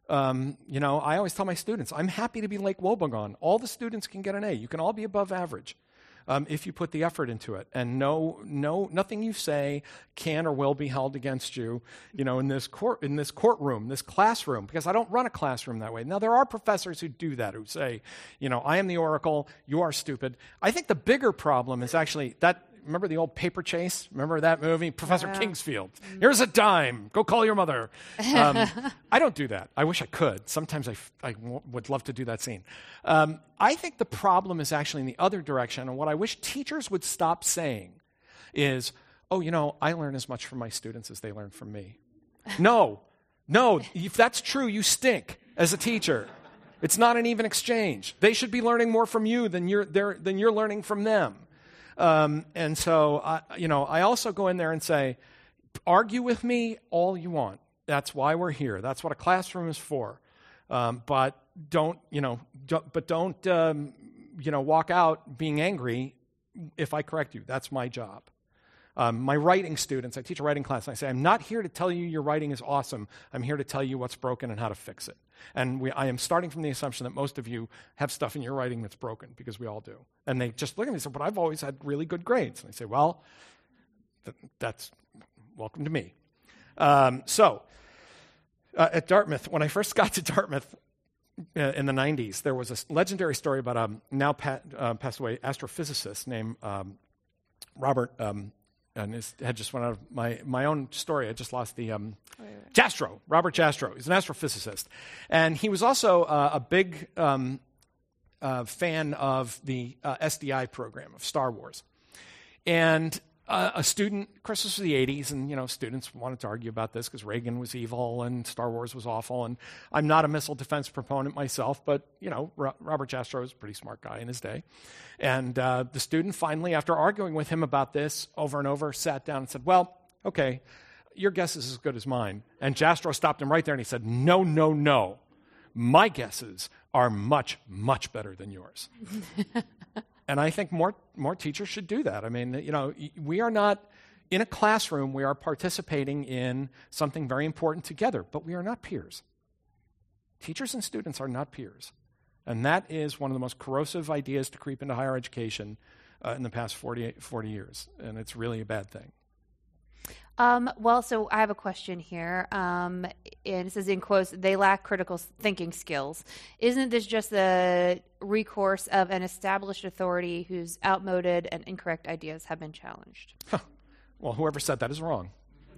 Um, you know, I always tell my students, I'm happy to be Lake Wobegon. All the students can get an A. You can all be above average. Um, if you put the effort into it. And no, no, nothing you say can or will be held against you, you know, in this court, in this courtroom, this classroom, because I don't run a classroom that way. Now, there are professors who do that, who say, you know, I am the oracle, you are stupid. I think the bigger problem is actually that, remember the old Paper Chase? Remember that movie? Professor yeah. Kingsfield. Here's a dime. Go call your mother. Um, I don't do that. I wish I could. Sometimes I, f- I w- would love to do that scene. Um, I think the problem is actually in the other direction, and what I wish teachers would stop saying is, oh, you know, I learn as much from my students as they learn from me. No. No. If that's true, you stink as a teacher. It's not an even exchange. They should be learning more from you than you're, than you're learning from them. Um, and so, I, you know, I also go in there and say, argue with me all you want. That's why we're here. That's what a classroom is for. Um, but don't, you know, don't, but don't, um, you know, walk out being angry if I correct you. That's my job. Um, my writing students, I teach a writing class, and I say, I'm not here to tell you your writing is awesome. I'm here to tell you what's broken and how to fix it. And we, I am starting from the assumption that most of you have stuff in your writing that's broken, because we all do. And they just look at me and say, but I've always had really good grades. And I say, well, th- that's welcome to me. Um, so uh, at Dartmouth, when I first got to Dartmouth uh, in the nineties, there was a legendary story about a now pa- uh, passed away astrophysicist named um, Robert um and his head just went out of my, my own story. I just lost the um, Jastrow, Robert Jastrow. He's an astrophysicist. And he was also uh, a big um, uh, fan of the uh, S D I program of Star Wars. And uh, a student, of course, this was the eighties, and, you know, students wanted to argue about this because Reagan was evil and Star Wars was awful, and I'm not a missile defense proponent myself, but, you know, Ro- Robert Jastrow was a pretty smart guy in his day. And uh, the student finally, after arguing with him about this over and over, sat down and said, well, okay, your guess is as good as mine. And Jastrow stopped him right there and he said, no, no, no. My guesses are much, much better than yours. And I think more more teachers should do that. I mean, you know, we are not in a classroom. We are participating in something very important together, but we are not peers. Teachers and students are not peers. And that is one of the most corrosive ideas to creep into higher education uh, in the past forty, forty years. And it's really a bad thing. Um, well, so I have a question here. Um, and it says in quotes, they lack critical thinking skills. Isn't this just the recourse of an established authority whose outmoded and incorrect ideas have been challenged? Huh. Well, whoever said that is wrong.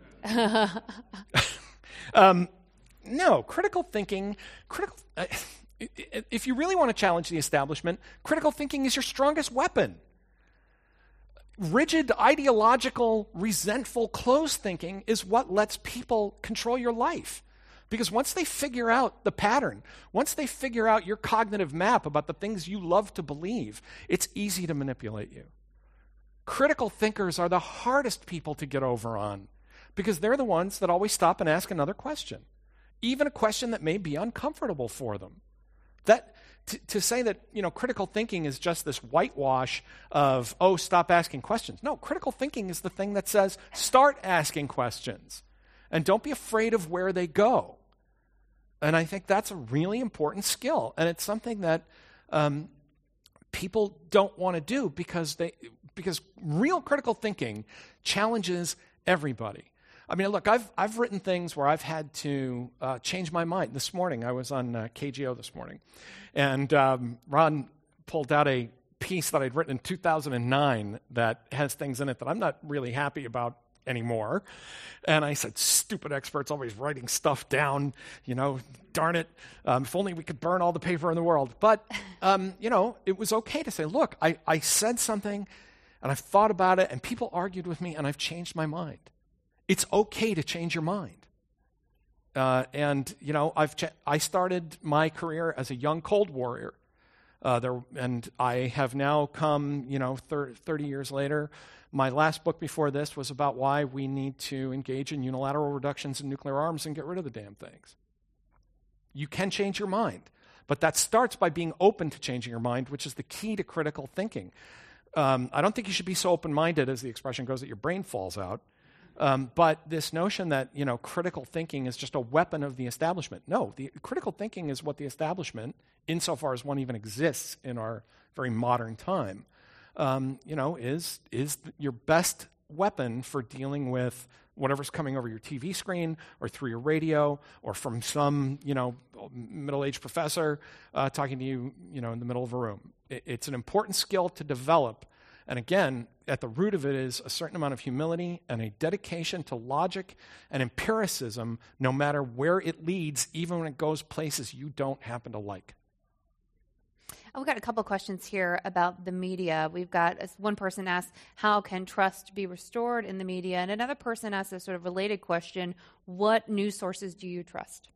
um, no, critical thinking, critical. Uh, if you really want to challenge the establishment, critical thinking is your strongest weapon. Rigid, ideological, resentful, closed thinking is what lets people control your life. Because once they figure out the pattern, once they figure out your cognitive map about the things you love to believe, it's easy to manipulate you. Critical thinkers are the hardest people to get over on because they're the ones that always stop and ask another question, even a question that may be uncomfortable for them. That to, to say that, you know, critical thinking is just this whitewash of, oh, stop asking questions. No, critical thinking is the thing that says, start asking questions. And don't be afraid of where they go. And I think that's a really important skill. And it's something that um, people don't want to do because they because real critical thinking challenges everybody. I mean, look, I've I've written things where I've had to uh, change my mind. This morning, I was on uh, K G O this morning, and um, Ron pulled out a piece that I'd written in two thousand nine that has things in it that I'm not really happy about anymore. And I said, stupid experts always writing stuff down, you know, darn it. Um, if only we could burn all the paper in the world. But, um, you know, it was okay to say, look, I, I said something, and I've thought about it, and people argued with me, and I've changed my mind. It's okay to change your mind. Uh, and, you know, I've ch- I started my career as a young Cold Warrior. Uh, there, and I have now come, you know, thir- thirty years later. My last book before this was about why we need to engage in unilateral reductions in nuclear arms and get rid of the damn things. You can change your mind, but that starts by being open to changing your mind, which is the key to critical thinking. Um, I don't think you should be so open-minded, as the expression goes, that your brain falls out. Um, but this notion that, you know, critical thinking is just a weapon of the establishment. No, the critical thinking is what the establishment, insofar as one even exists in our very modern time, um, you know, is is your best weapon for dealing with whatever's coming over your T V screen or through your radio or from some, you know, middle-aged professor uh, talking to you, you know, in the middle of a room. It, it's an important skill to develop. And again, at the root of it is a certain amount of humility and a dedication to logic and empiricism, no matter where it leads, even when it goes places you don't happen to like. We've got a couple questions here about the media. We've got one person asked, how can trust be restored in the media? And another person asked a sort of related question, what news sources do you trust?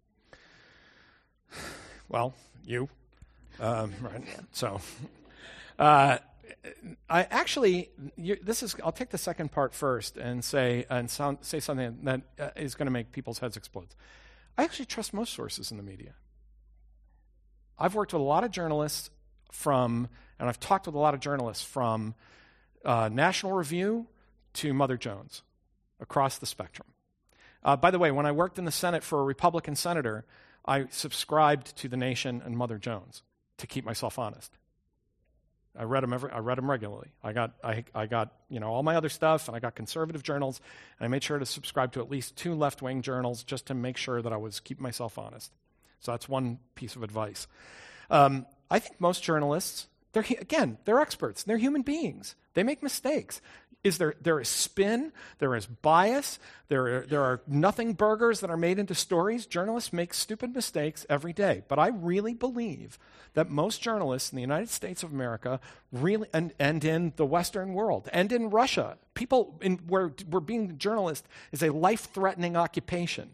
Well, you. Um, right. So, uh, I actually, you, this is. I'll take the second part first and say and sound, say something that uh, is going to make people's heads explode. I actually trust most sources in the media. I've worked with a lot of journalists from, and I've talked with a lot of journalists from uh, National Review to Mother Jones, across the spectrum. Uh, by the way, when I worked in the Senate for a Republican senator, I subscribed to The Nation and Mother Jones to keep myself honest. I read them every. I read them regularly. I got. I. I got. You know, all my other stuff, and I got conservative journals, and I made sure to subscribe to at least two left-wing journals just to make sure that I was keeping myself honest. So that's one piece of advice. Um, I think most journalists They're, again, they're experts. They're human beings. They make mistakes. Is there, there is spin, there is bias, there are, there are nothing burgers that are made into stories. Journalists make stupid mistakes every day. But I really believe that most journalists in the United States of America, really, and, and in the Western world, and in Russia, people in, where, where being a journalist is a life-threatening occupation,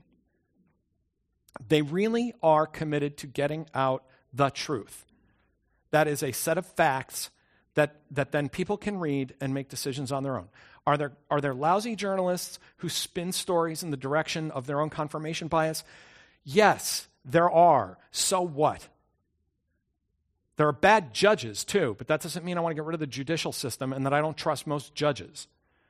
they really are committed to getting out the truth. That is a set of facts that, that then people can read and make decisions on their own. Are there, are there lousy journalists who spin stories in the direction of their own confirmation bias? Yes, there are. So what? There are bad judges too, but that doesn't mean I want to get rid of the judicial system and that I don't trust most judges.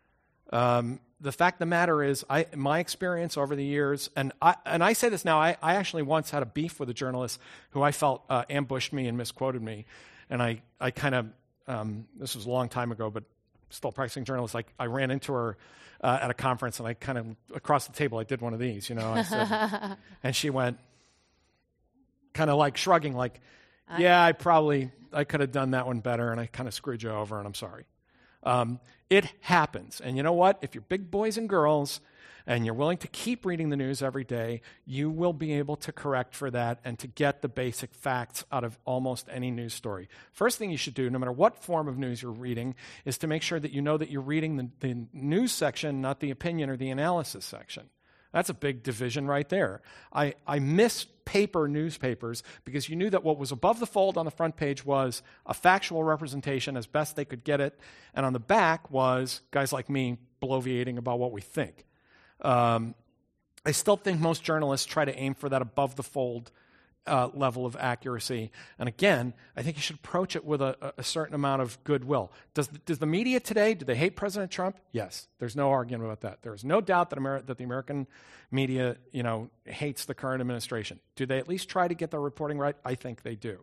Um, the fact of the matter is, I, my experience over the years, and I, and I say this now, I, I actually once had a beef with a journalist who I felt uh, ambushed me and misquoted me, and I, I kind of, um, this was a long time ago, but still practicing journalist, like I ran into her uh, at a conference, and I kind of, across the table, I did one of these, you know, I said, and she went, kind of like shrugging, like, yeah, I probably, I could have done that one better, and I kind of screwed you over, and I'm sorry. Um, it happens. And you know what? If you're big boys and girls and you're willing to keep reading the news every day, you will be able to correct for that and to get the basic facts out of almost any news story. First thing you should do, no matter what form of news you're reading, is to make sure that you know that you're reading the, the news section, not the opinion or the analysis section. That's a big division right there. I, I miss paper newspapers because you knew that what was above the fold on the front page was a factual representation as best they could get it, and on the back was guys like me bloviating about what we think. Um, I still think most journalists try to aim for that above the fold uh, level of accuracy. And again, I think you should approach it with a, a certain amount of goodwill. Does, does the media today, do they hate President Trump? Yes. There's no argument about that. There is no doubt that, Ameri- that the American media, you know, hates the current administration. Do they at least try to get their reporting right? I think they do.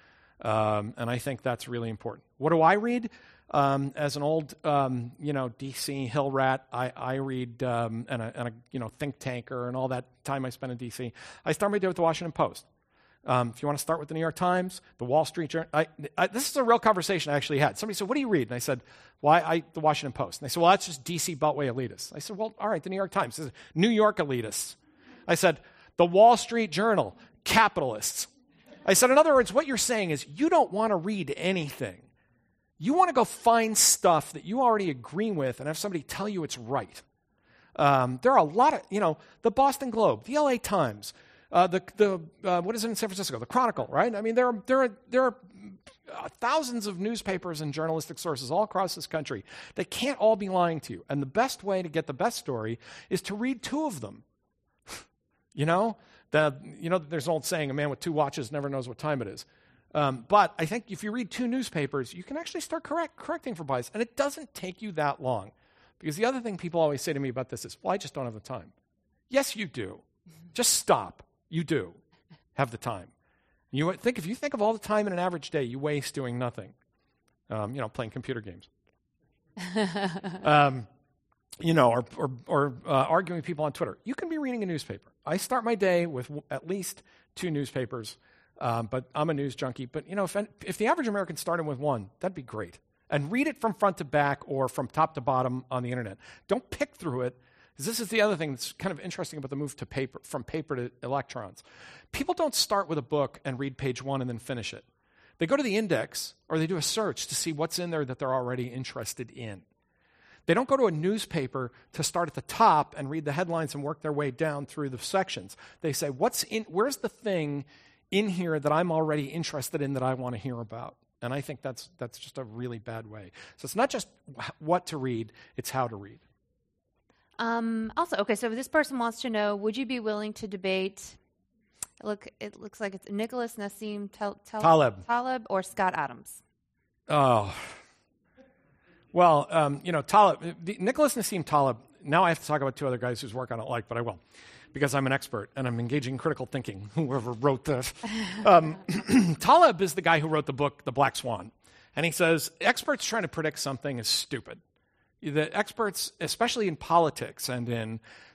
Um, and I think that's really important. What do I read? Um, as an old, um, you know, D C Hill rat, I, I read, um, and, a, and a, you know, think tanker and all that time I spent in D C. I started my day with the Washington Post. Um, if you want to start with the New York Times, the Wall Street Journal, I, I, this is a real conversation I actually had. Somebody said, what do you read? And I said, well, I, I, the Washington Post. And they said, well, that's just D C Beltway elitists. I said, well, all right, the New York Times. This is New York elitists. I said, the Wall Street Journal, capitalists. I said, in other words, what you're saying is you don't want to read anything. You want to go find stuff that you already agree with and have somebody tell you it's right. Um, there are a lot of, you know, the Boston Globe, the L A Times, Uh, the the uh, what is it in San Francisco? The Chronicle, right? I mean, there are there are there are uh, thousands of newspapers and journalistic sources all across this country. They can't all be lying to you. And the best way to get the best story is to read two of them. you know, the you know, there's an old saying: a man with two watches never knows what time it is. Um, but I think if you read two newspapers, you can actually start correct correcting for bias, and it doesn't take you that long. Because the other thing people always say to me about this is, "Well, I just don't have the time." Yes, you do. Just stop. You do have the time. You think if you think of all the time in an average day you waste doing nothing, um, you know, playing computer games, um, you know, or or, or uh, arguing with people on Twitter, you can be reading a newspaper. I start my day with w- at least two newspapers, um, but I'm a news junkie. But you know, if if the average American started with one, that'd be great. And read it from front to back or from top to bottom on the internet. Don't pick through it. This is the other thing that's kind of interesting about the move to paper, from paper to electrons. People don't start with a book and read page one and then finish it. They go to the index or they do a search to see what's in there that they're already interested in. They don't go to a newspaper to start at the top and read the headlines and work their way down through the sections. They say, "What's in? Where's the thing in here that I'm already interested in that I want to hear about?" And I think that's that's just a really bad way. So it's not just what to read, it's how to read. Um, also, okay, so this person wants to know, would you be willing to debate, look, it looks like it's Nicholas Nassim Tal- Tal- Taleb. Taleb or Scott Adams? Oh. Well, um, you know, Taleb, the, Nicholas Nassim Taleb, now I have to talk about two other guys whose work I don't like, but I will, because I'm an expert and I'm engaging in critical thinking, whoever wrote this. um, Taleb is the guy who wrote the book, The Black Swan. And he says, experts trying to predict something is stupid. The experts, especially in politics and in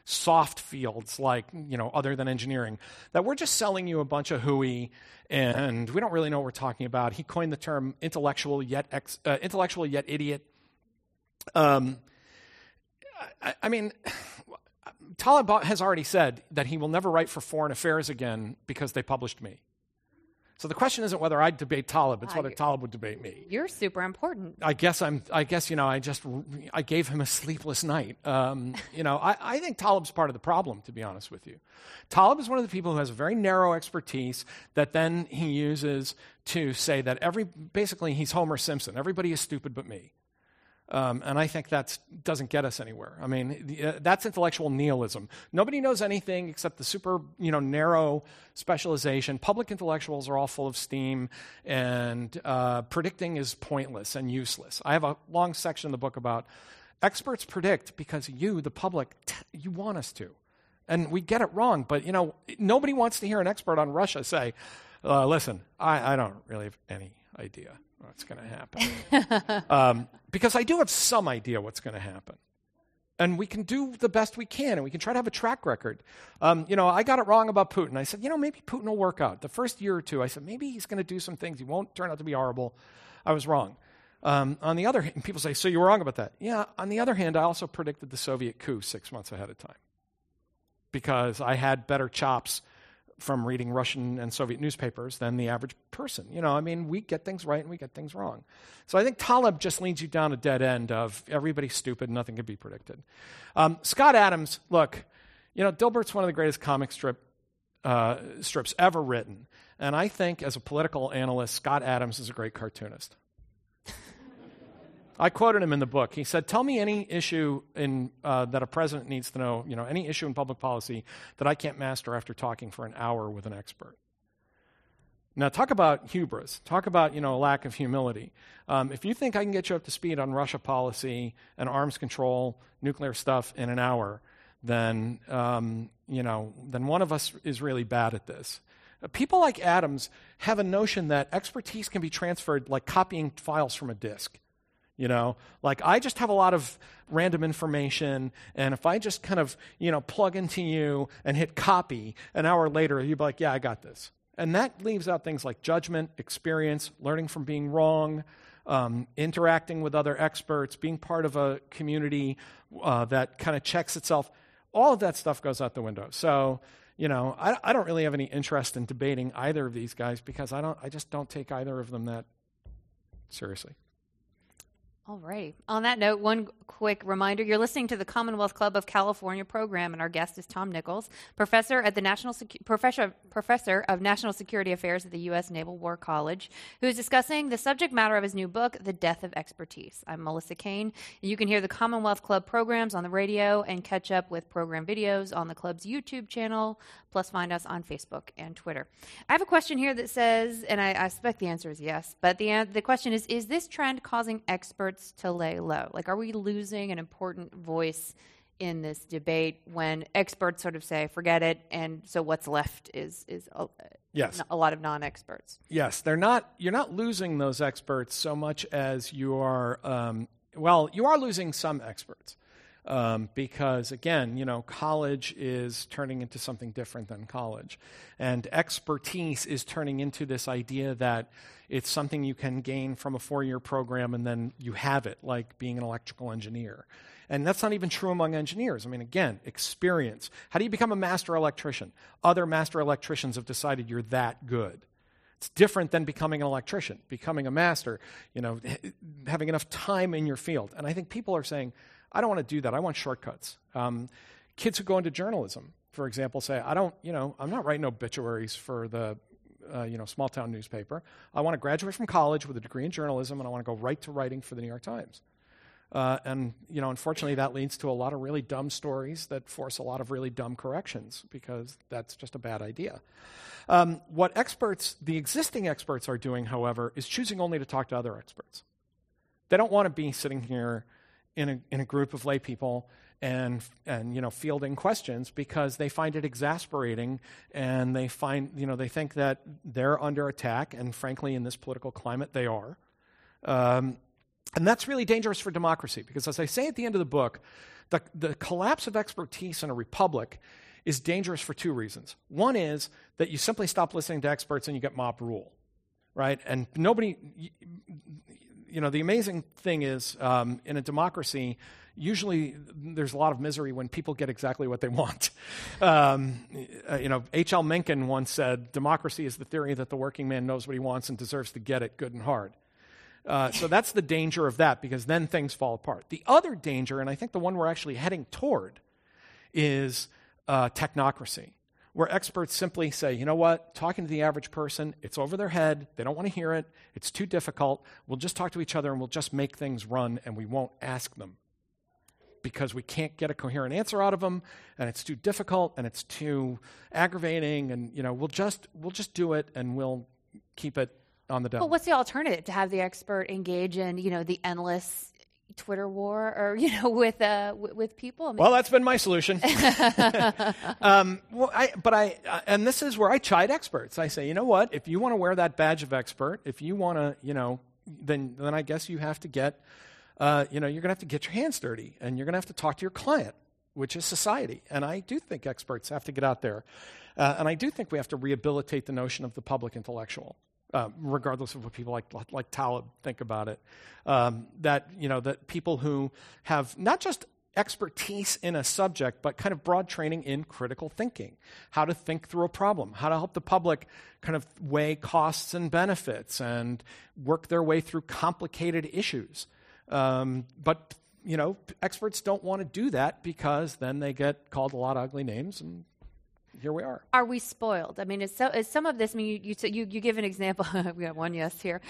soft fields like, you know, other than engineering, that we're just selling you a bunch of hooey and we don't really know what we're talking about. He coined the term intellectual yet ex, uh, intellectual yet idiot. Um, I, I mean, Taleb has already said that he will never write for Foreign Affairs again because they published me. So the question isn't whether I'd debate Taleb, it's wow, whether Taleb would debate me. You're super important. I guess I'm, I guess, you know, I just, I gave him a sleepless night. Um, you know, I, I think Taleb's part of the problem, to be honest with you. Taleb is one of the people who has a very narrow expertise that then he uses to say that every, basically he's Homer Simpson. Everybody is stupid but me. Um, and I think that doesn't get us anywhere. I mean, uh, that's intellectual nihilism. Nobody knows anything except the super, you know, narrow specialization. Public intellectuals are all full of steam, and uh, predicting is pointless and useless. I have a long section in the book about experts predict because you, the public, t- you want us to. And we get it wrong, but, you know, nobody wants to hear an expert on Russia say, uh, listen, I, I don't really have any idea what's going to happen. um, because I do have some idea what's going to happen. And we can do the best we can, and we can try to have a track record. Um, you know, I got it wrong about Putin. I said, you know, maybe Putin will work out. The first year or two, I said, maybe he's going to do some things. He won't turn out to be horrible. I was wrong. Um, on the other hand, people say, so you were wrong about that. Yeah, on the other hand, I also predicted the Soviet coup six months ahead of time because I had better chops from reading Russian and Soviet newspapers than the average person. You know, I mean, we get things right and we get things wrong. So I think Taleb just leads you down a dead end of everybody's stupid, nothing can be predicted. Um, Scott Adams, look, you know, Dilbert's one of the greatest comic strip uh, strips ever written. And I think as a political analyst, Scott Adams is a great cartoonist. I quoted him in the book. He said, tell me any issue in, uh, that a president needs to know, you know, any issue in public policy that I can't master after talking for an hour with an expert. Now, talk about hubris. Talk about, you know, a lack of humility. Um, if you think I can get you up to speed on Russia policy and arms control, nuclear stuff in an hour, then, um, you know, then one of us is really bad at this. Uh, people like Adams have a notion that expertise can be transferred like copying files from a disk. You know, like I just have a lot of random information, and if I just kind of, you know, plug into you and hit copy, an hour later, you'd be like, yeah, I got this. And that leaves out things like judgment, experience, learning from being wrong, um, interacting with other experts, being part of a community uh, that kind of checks itself. All of that stuff goes out the window. So, you know, I, I don't really have any interest in debating either of these guys because I don't, I just don't take either of them that seriously. All right. On that note, one quick reminder, you're listening to the Commonwealth Club of California program, and our guest is Tom Nichols, professor at the National Secu- professor, professor of National Security Affairs at the U S Naval War College, who is discussing the subject matter of his new book, The Death of Expertise. I'm Melissa Kane, and you can hear the Commonwealth Club programs on the radio and catch up with program videos on the club's YouTube channel, plus find us on Facebook and Twitter. I have a question here that says, and I, I suspect the answer is yes, but the, the question is, is this trend causing experts to lay low? Like, are we losing an important voice in this debate when experts sort of say, forget it, and so what's left is is a, yes. a lot of non-experts? Yes, they're not. You're not losing those experts so much as you are. Um, well, you are losing some experts um, because, again, you know, college is turning into something different than college, and expertise is turning into this idea that it's something you can gain from a four-year program and then you have it, like being an electrical engineer. And that's not even true among engineers. I mean, again, experience. How do you become a master electrician? Other master electricians have decided you're that good. It's different than becoming an electrician. Becoming a master, you know, having enough time in your field. And I think people are saying, I don't want to do that. I want shortcuts. Um, kids who go into journalism, for example, say, I don't, you know, I'm not writing obituaries for the Uh, you know, small town newspaper. I want to graduate from college with a degree in journalism, and I want to go right to writing for the New York Times. Uh, and, you know, unfortunately, that leads to a lot of really dumb stories that force a lot of really dumb corrections because that's just a bad idea. Um, what experts, the existing experts are doing, however, is choosing only to talk to other experts. They don't want to be sitting here in a, in a group of lay people and, and, you know, fielding questions because they find it exasperating and they find, you know, they think that they're under attack, and frankly, in this political climate, they are. Um, And that's really dangerous for democracy because, as I say at the end of the book, the, the collapse of expertise in a republic is dangerous for two reasons. One is that you simply stop listening to experts and you get mob rule, right? And nobody, you know, the amazing thing is um, in a democracy, usually there's a lot of misery when people get exactly what they want. Um, uh, you know, H L Mencken once said, democracy is the theory that the working man knows what he wants and deserves to get it good and hard. Uh, so that's the danger of that, because then things fall apart. The other danger, and I think the one we're actually heading toward, is uh, technocracy, where experts simply say, you know what, talking to the average person, it's over their head, they don't want to hear it, it's too difficult, we'll just talk to each other and we'll just make things run and we won't ask them because we can't get a coherent answer out of them and it's too difficult and it's too aggravating and, you know, we'll just we'll just do it and we'll keep it on the down. Well, what's the alternative? To have the expert engage in, you know, the endless Twitter war, or you know, with uh, w- with people? I mean, well, that's been my solution. um, well, I, but I, uh, and this is where I chide experts. I say, you know what? If you want to wear that badge of expert, if you want to, you know, then then I guess you have to get, uh, you know, you're going to have to get your hands dirty, and you're going to have to talk to your client, which is society. And I do think experts have to get out there, uh, and I do think we have to rehabilitate the notion of the public intellectual. Uh, regardless of what people like like Taleb think about it, um, that you know that people who have not just expertise in a subject, but kind of broad training in critical thinking, how to think through a problem, how to help the public kind of weigh costs and benefits and work their way through complicated issues. Um, but you know, experts don't want to do that because then they get called a lot of ugly names and. Here we are. Are we spoiled? I mean, is, so, is some of this, I mean, you, you, you, you give an example. We got one yes here.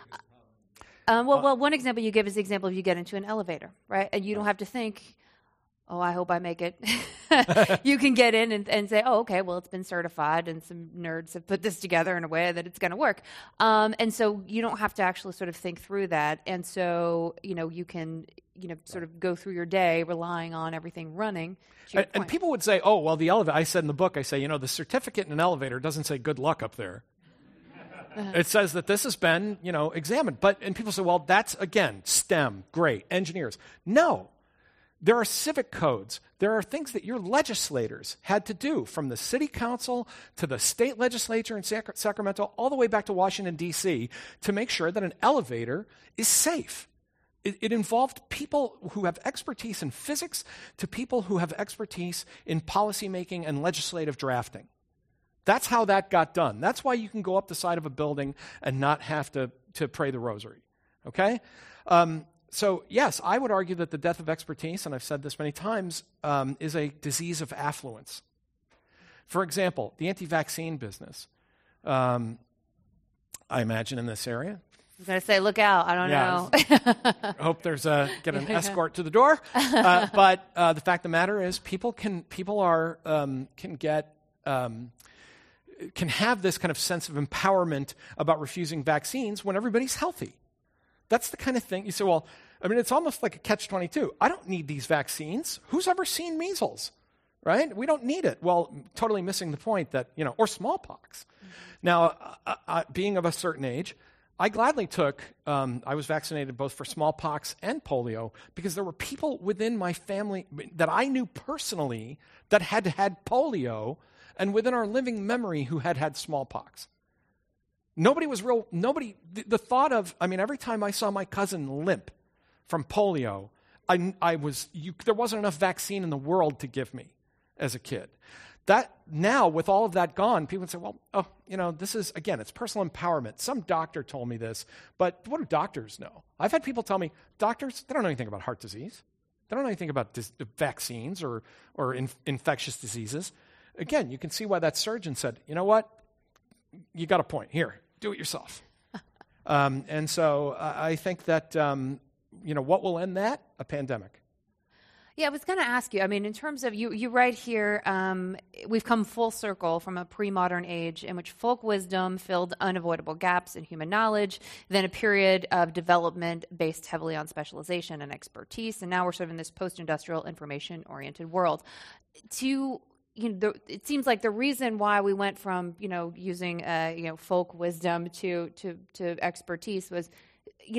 Um, well, well, one example you give is the example of you get into an elevator, right? And you don't have to think, oh, I hope I make it. You can get in and, and say, oh, okay, well, it's been certified and some nerds have put this together in a way that it's going to work. Um, and so you don't have to actually sort of think through that. And so, you know, you can, you know, sort of go through your day relying on everything running. And, and people would say, oh, well, the elevator, I said in the book, I say, you know, the certificate in an elevator doesn't say good luck up there. Uh-huh. It says that this has been, you know, examined. But, and people say, well, that's, again, STEM, great, engineers. No. There are civic codes. There are things that your legislators had to do, from the city council to the state legislature in Sac- Sacramento, all the way back to Washington, D C, to make sure that an elevator is safe. It, it involved people who have expertise in physics to people who have expertise in policymaking and legislative drafting. That's how that got done. That's why you can go up the side of a building and not have to, to pray the rosary, okay? Um, So, yes, I would argue that the death of expertise, and I've said this many times, um, is a disease of affluence. For example, the anti-vaccine business, um, I imagine in this area. I was going to say, look out, I don't yeah, know. I hope there's a, get an escort to the door. Uh, but uh, the fact of the matter is people can, people are, um, can get, um, can have this kind of sense of empowerment about refusing vaccines when everybody's healthy. That's the kind of thing, you say, well, I mean, it's almost like a catch twenty-two. I don't need these vaccines. Who's ever seen measles, right? We don't need it. Well, totally missing the point that, you know, or smallpox. Mm-hmm. Now, uh, uh, being of a certain age, I gladly took, um, I was vaccinated both for smallpox and polio because there were people within my family that I knew personally that had had polio and within our living memory who had had smallpox. Nobody was real, nobody, the, the thought of, I mean, every time I saw my cousin limp from polio, I, I was, you, there wasn't enough vaccine in the world to give me as a kid. That, now, with all of that gone, people would say, well, oh, you know, this is, again, it's personal empowerment. Some doctor told me this, but what do doctors know? I've had people tell me, doctors, they don't know anything about heart disease. They don't know anything about dis- vaccines or, or in, infectious diseases. Again, you can see why that surgeon said, you know what? You got a point. Here, do it yourself. um, and so uh, I think that, um, you know, what will end that? A pandemic. Yeah, I was going to ask you, I mean, in terms of, you, you write here, um, we've come full circle from a pre-modern age in which folk wisdom filled unavoidable gaps in human knowledge, then a period of development based heavily on specialization and expertise, and now we're sort of in this post-industrial information-oriented world. To, you know, the, it seems like the reason why we went from, you know, using, uh, you know, folk wisdom to, to, to expertise was, you know,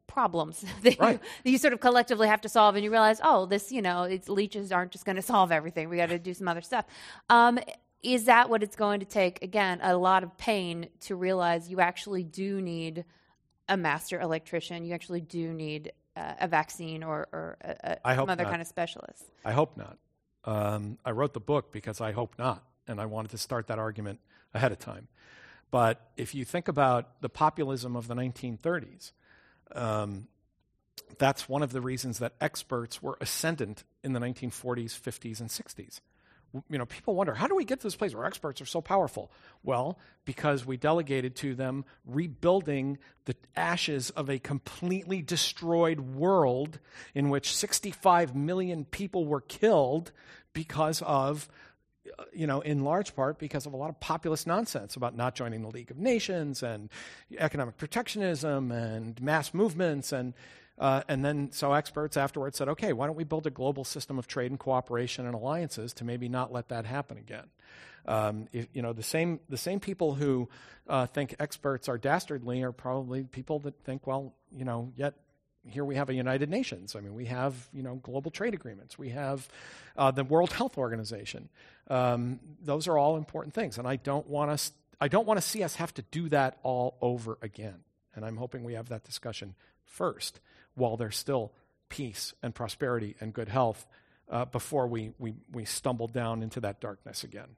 problems that, Right. you, that you sort of collectively have to solve, and you realize, oh, this, you know, it's, leeches aren't just going to solve everything. We got to do some other stuff. Um, is that what it's going to take? Again, a lot of pain to realize you actually do need a master electrician. You actually do need uh, a vaccine or, or a, a, some other not. kind of specialist. I hope not. Um, I wrote the book because I hope not, and I wanted to start that argument ahead of time. But if you think about the populism of the nineteen thirties, um, that's one of the reasons that experts were ascendant in the nineteen forties, fifties, and sixties. You know, people wonder, how do we get to this place where experts are so powerful? Well, because we delegated to them rebuilding the ashes of a completely destroyed world in which sixty-five million people were killed because of, you know, in large part because of a lot of populist nonsense about not joining the League of Nations and economic protectionism and mass movements. And Uh, and then so experts afterwards said, okay, why don't we build a global system of trade and cooperation and alliances to maybe not let that happen again? Um, if, you know, the same the same people who uh, think experts are dastardly are probably people that think, well, you know, yet here we have a United Nations. I mean, we have, you know, global trade agreements. We have uh, the World Health Organization. Um, those are all important things, and I don't want us. I don't want to see us have to do that all over again. And I'm hoping we have that discussion first, while there's still peace and prosperity and good health, uh, before we, we, we stumble down into that darkness again.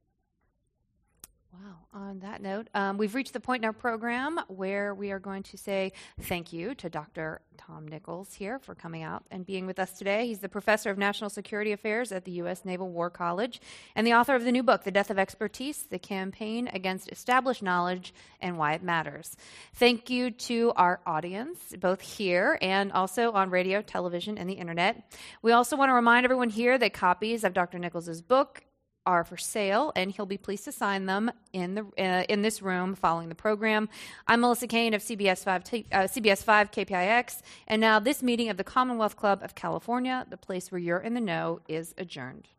Wow. On that note, um, we've reached the point in our program where we are going to say thank you to Doctor Tom Nichols here for coming out and being with us today. He's the professor of national security affairs at the U S Naval War College and the author of the new book, The Death of Expertise, The Campaign Against Established Knowledge and Why It Matters. Thank you to our audience, both here and also on radio, television, and the internet. We also want to remind everyone here that copies of Doctor Nichols' book are for sale, and he'll be pleased to sign them in the uh, in this room following the program. I'm Melissa Kane of C B S five, t- uh, C B S five K P I X, and now this meeting of the Commonwealth Club of California, the place where you're in the know, is adjourned.